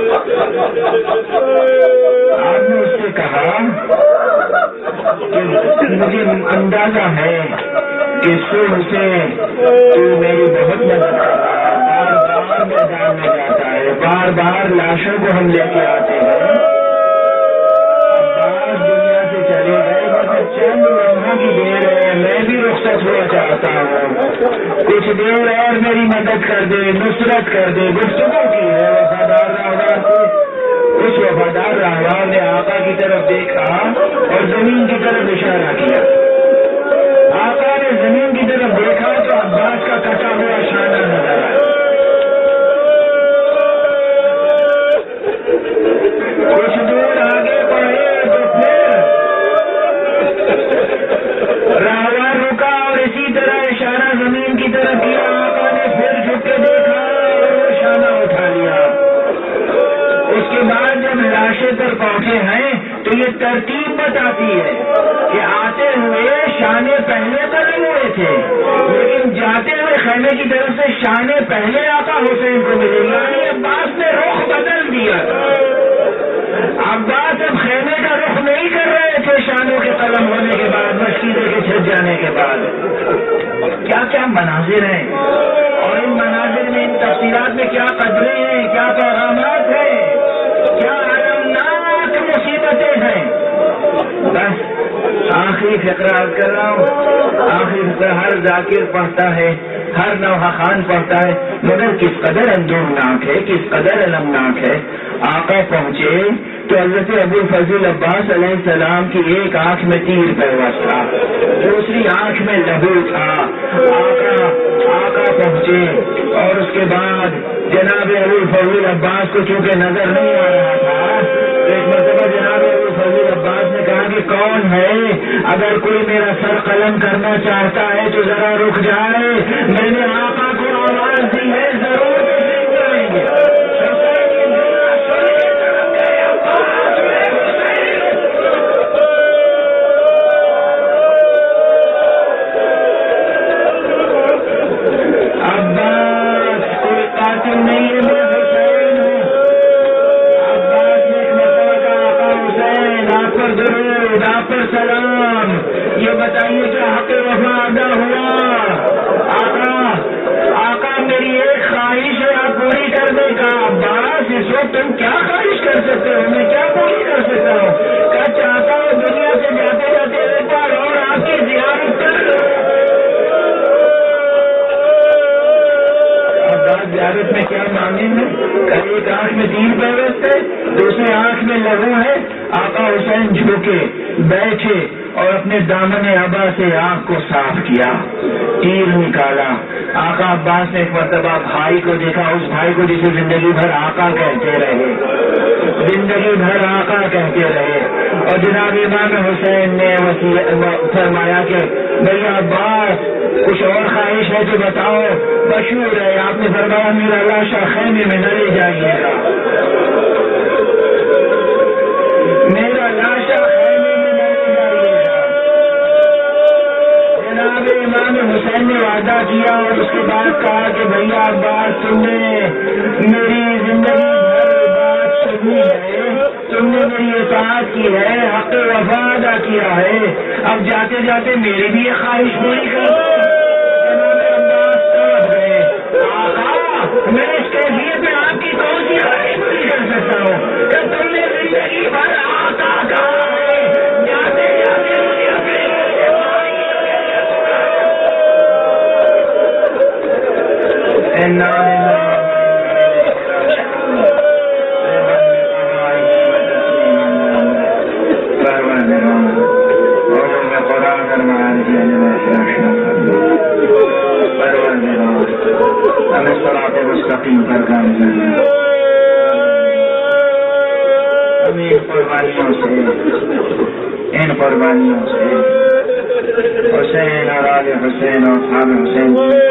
Speaker 1: آپ نے اس سے کہا کہ مجھے اندازہ ہے کہ صبح سے تو میری بہت مدد کر رہا ہے، بار بار میدان میں جاتا ہے، بار بار لاشوں کو ہم لے کے آتے ہیں، عباس دنیا سے چلے گئے، بس چند لمحوں کی دیر ہے، میں بھی رخصت ہوا چاہتا ہوں، کچھ دیر اور میری مدد کر دے، نصرت کر دے۔ گفتگو کی ہے وفادار راہوار سے، اس وفادار راہوار نے آقا کی طرف دیکھا اور زمین کی طرف اشارہ کیا، آقا نے زمین کی طرف دیکھا تو عباس کا کٹا ہوا شانہ نظر آیا، کچھ دور آگے بڑھے تو پھر راہوار رکا اور اسی طرح اشارہ زمین کی طرف کیا، آقا نے پھر جھک کے دیکھا اور وہ شانہ اٹھا لیا۔ اس کے بعد جب لاشیں پر پہنچے ہیں تو تو یہ ترتیب بتاتی ہے کہ آتے ہوئے شانے پہلے قدم ہوئے تھے، لیکن جاتے ہوئے خیمے کی طرف سے شانے پہلے آقا حسین کو ملے، یعنی عباس نے رخ بدل دیا۔ عباس اب خیمے کا رخ نہیں کر رہے تھے شانوں کے قلم ہونے کے بعد، مشکیزے کے چھٹ جانے کے بعد۔ کیا کیا مناظر ہیں، اور ان مناظر میں، ان تفصیلات میں کیا قدریں ہیں، کیا پیغامات ہیں، کیا المناک مصیبتیں ہیں۔ بس آخری فقرہ عرض کر رہا ہوں، آخری فقرہ ہر ذاکر پڑھتا ہے، ہر نوحہ خان پڑھتا ہے، مگر کس قدر اندورناک ہے، کس قدر المناک ہے۔ آقا پہنچے تو حضرت ابو الفضل عباس علیہ السلام کی ایک آنکھ میں تیر پیوست تھا، دوسری آنکھ میں لہو تھا۔ آقا پہنچے اور اس کے بعد جناب ابو الفضل عباس کو چونکہ نظر نہیں آ رہا تھا، تو ایک مرتبہ جناب ابو الفضل عباس نے کہا کہ کون ہے، اگر کوئی میرا سر قلم کرنا چاہتا ہے تو ذرا رک جائے، میں نے آقا کو آواز دی ہے، ضرور تشریف لائیں گے۔ سلام، یہ بتائیے کہ حق وفا ادا ہوا؟ آقا میری ایک خواہش ہے آپ پوری کرنے کا۔ عباس اس وقت تم کیا خواہش کر سکتے ہو، میں کیا پوری کر سکتا ہوں؟ کیا چاہتا ہوں دنیا سے جاتے جاتے ایک بار اور آپ کی زیارت کر لوں۔ عباس زیارت میں کیا مانگیں گے؟ ایک آنکھ میں تیر پیوست ہے، دوسری آنکھ میں لہو ہے۔ آقا حسین جھکے بیٹھے اور اپنے دامن ابا سے آنکھ کو صاف کیا، تیر نکالا۔ آقا عباس نے ایک مرتبہ بھائی کو دیکھا، اس بھائی کو جسے زندگی بھر آقا کہتے رہے، زندگی بھر آقا کہتے رہے، اور جناب امام حسین نے فرمایا کہ بھیا عباس کچھ اور خواہش ہے تو بتاؤ، مشہور ہے۔ آپ نے فرمایا میرا لاشا خیمے میں نہ لے جائیے گا، میرا لاشا خیمے میں نہ لے جائیے گا۔ جناب امام حسین نے وعدہ کیا اور اس کے بعد کہا کہ بھیا عباس تم نے میری زندگی بھر بات سنی ہے، تم نے میری اطاعت کی ہے، حق وفا ادا کیا ہے، اب جاتے جاتے میری بھی یہ خواہش پوری کر دو۔ میں اس کیفیت میں آپ کی کون سی خواہش پوری کر سکتا ہوں کہ تم نے زندگی بھر آقا کہا ہے، جاتے جاتے مجھے اپنے ہمیں صراط مستقیم پر قائم کرنا، ہمیں ان قربانیوں سے حسین اور آل حسین اور اصحاب حسین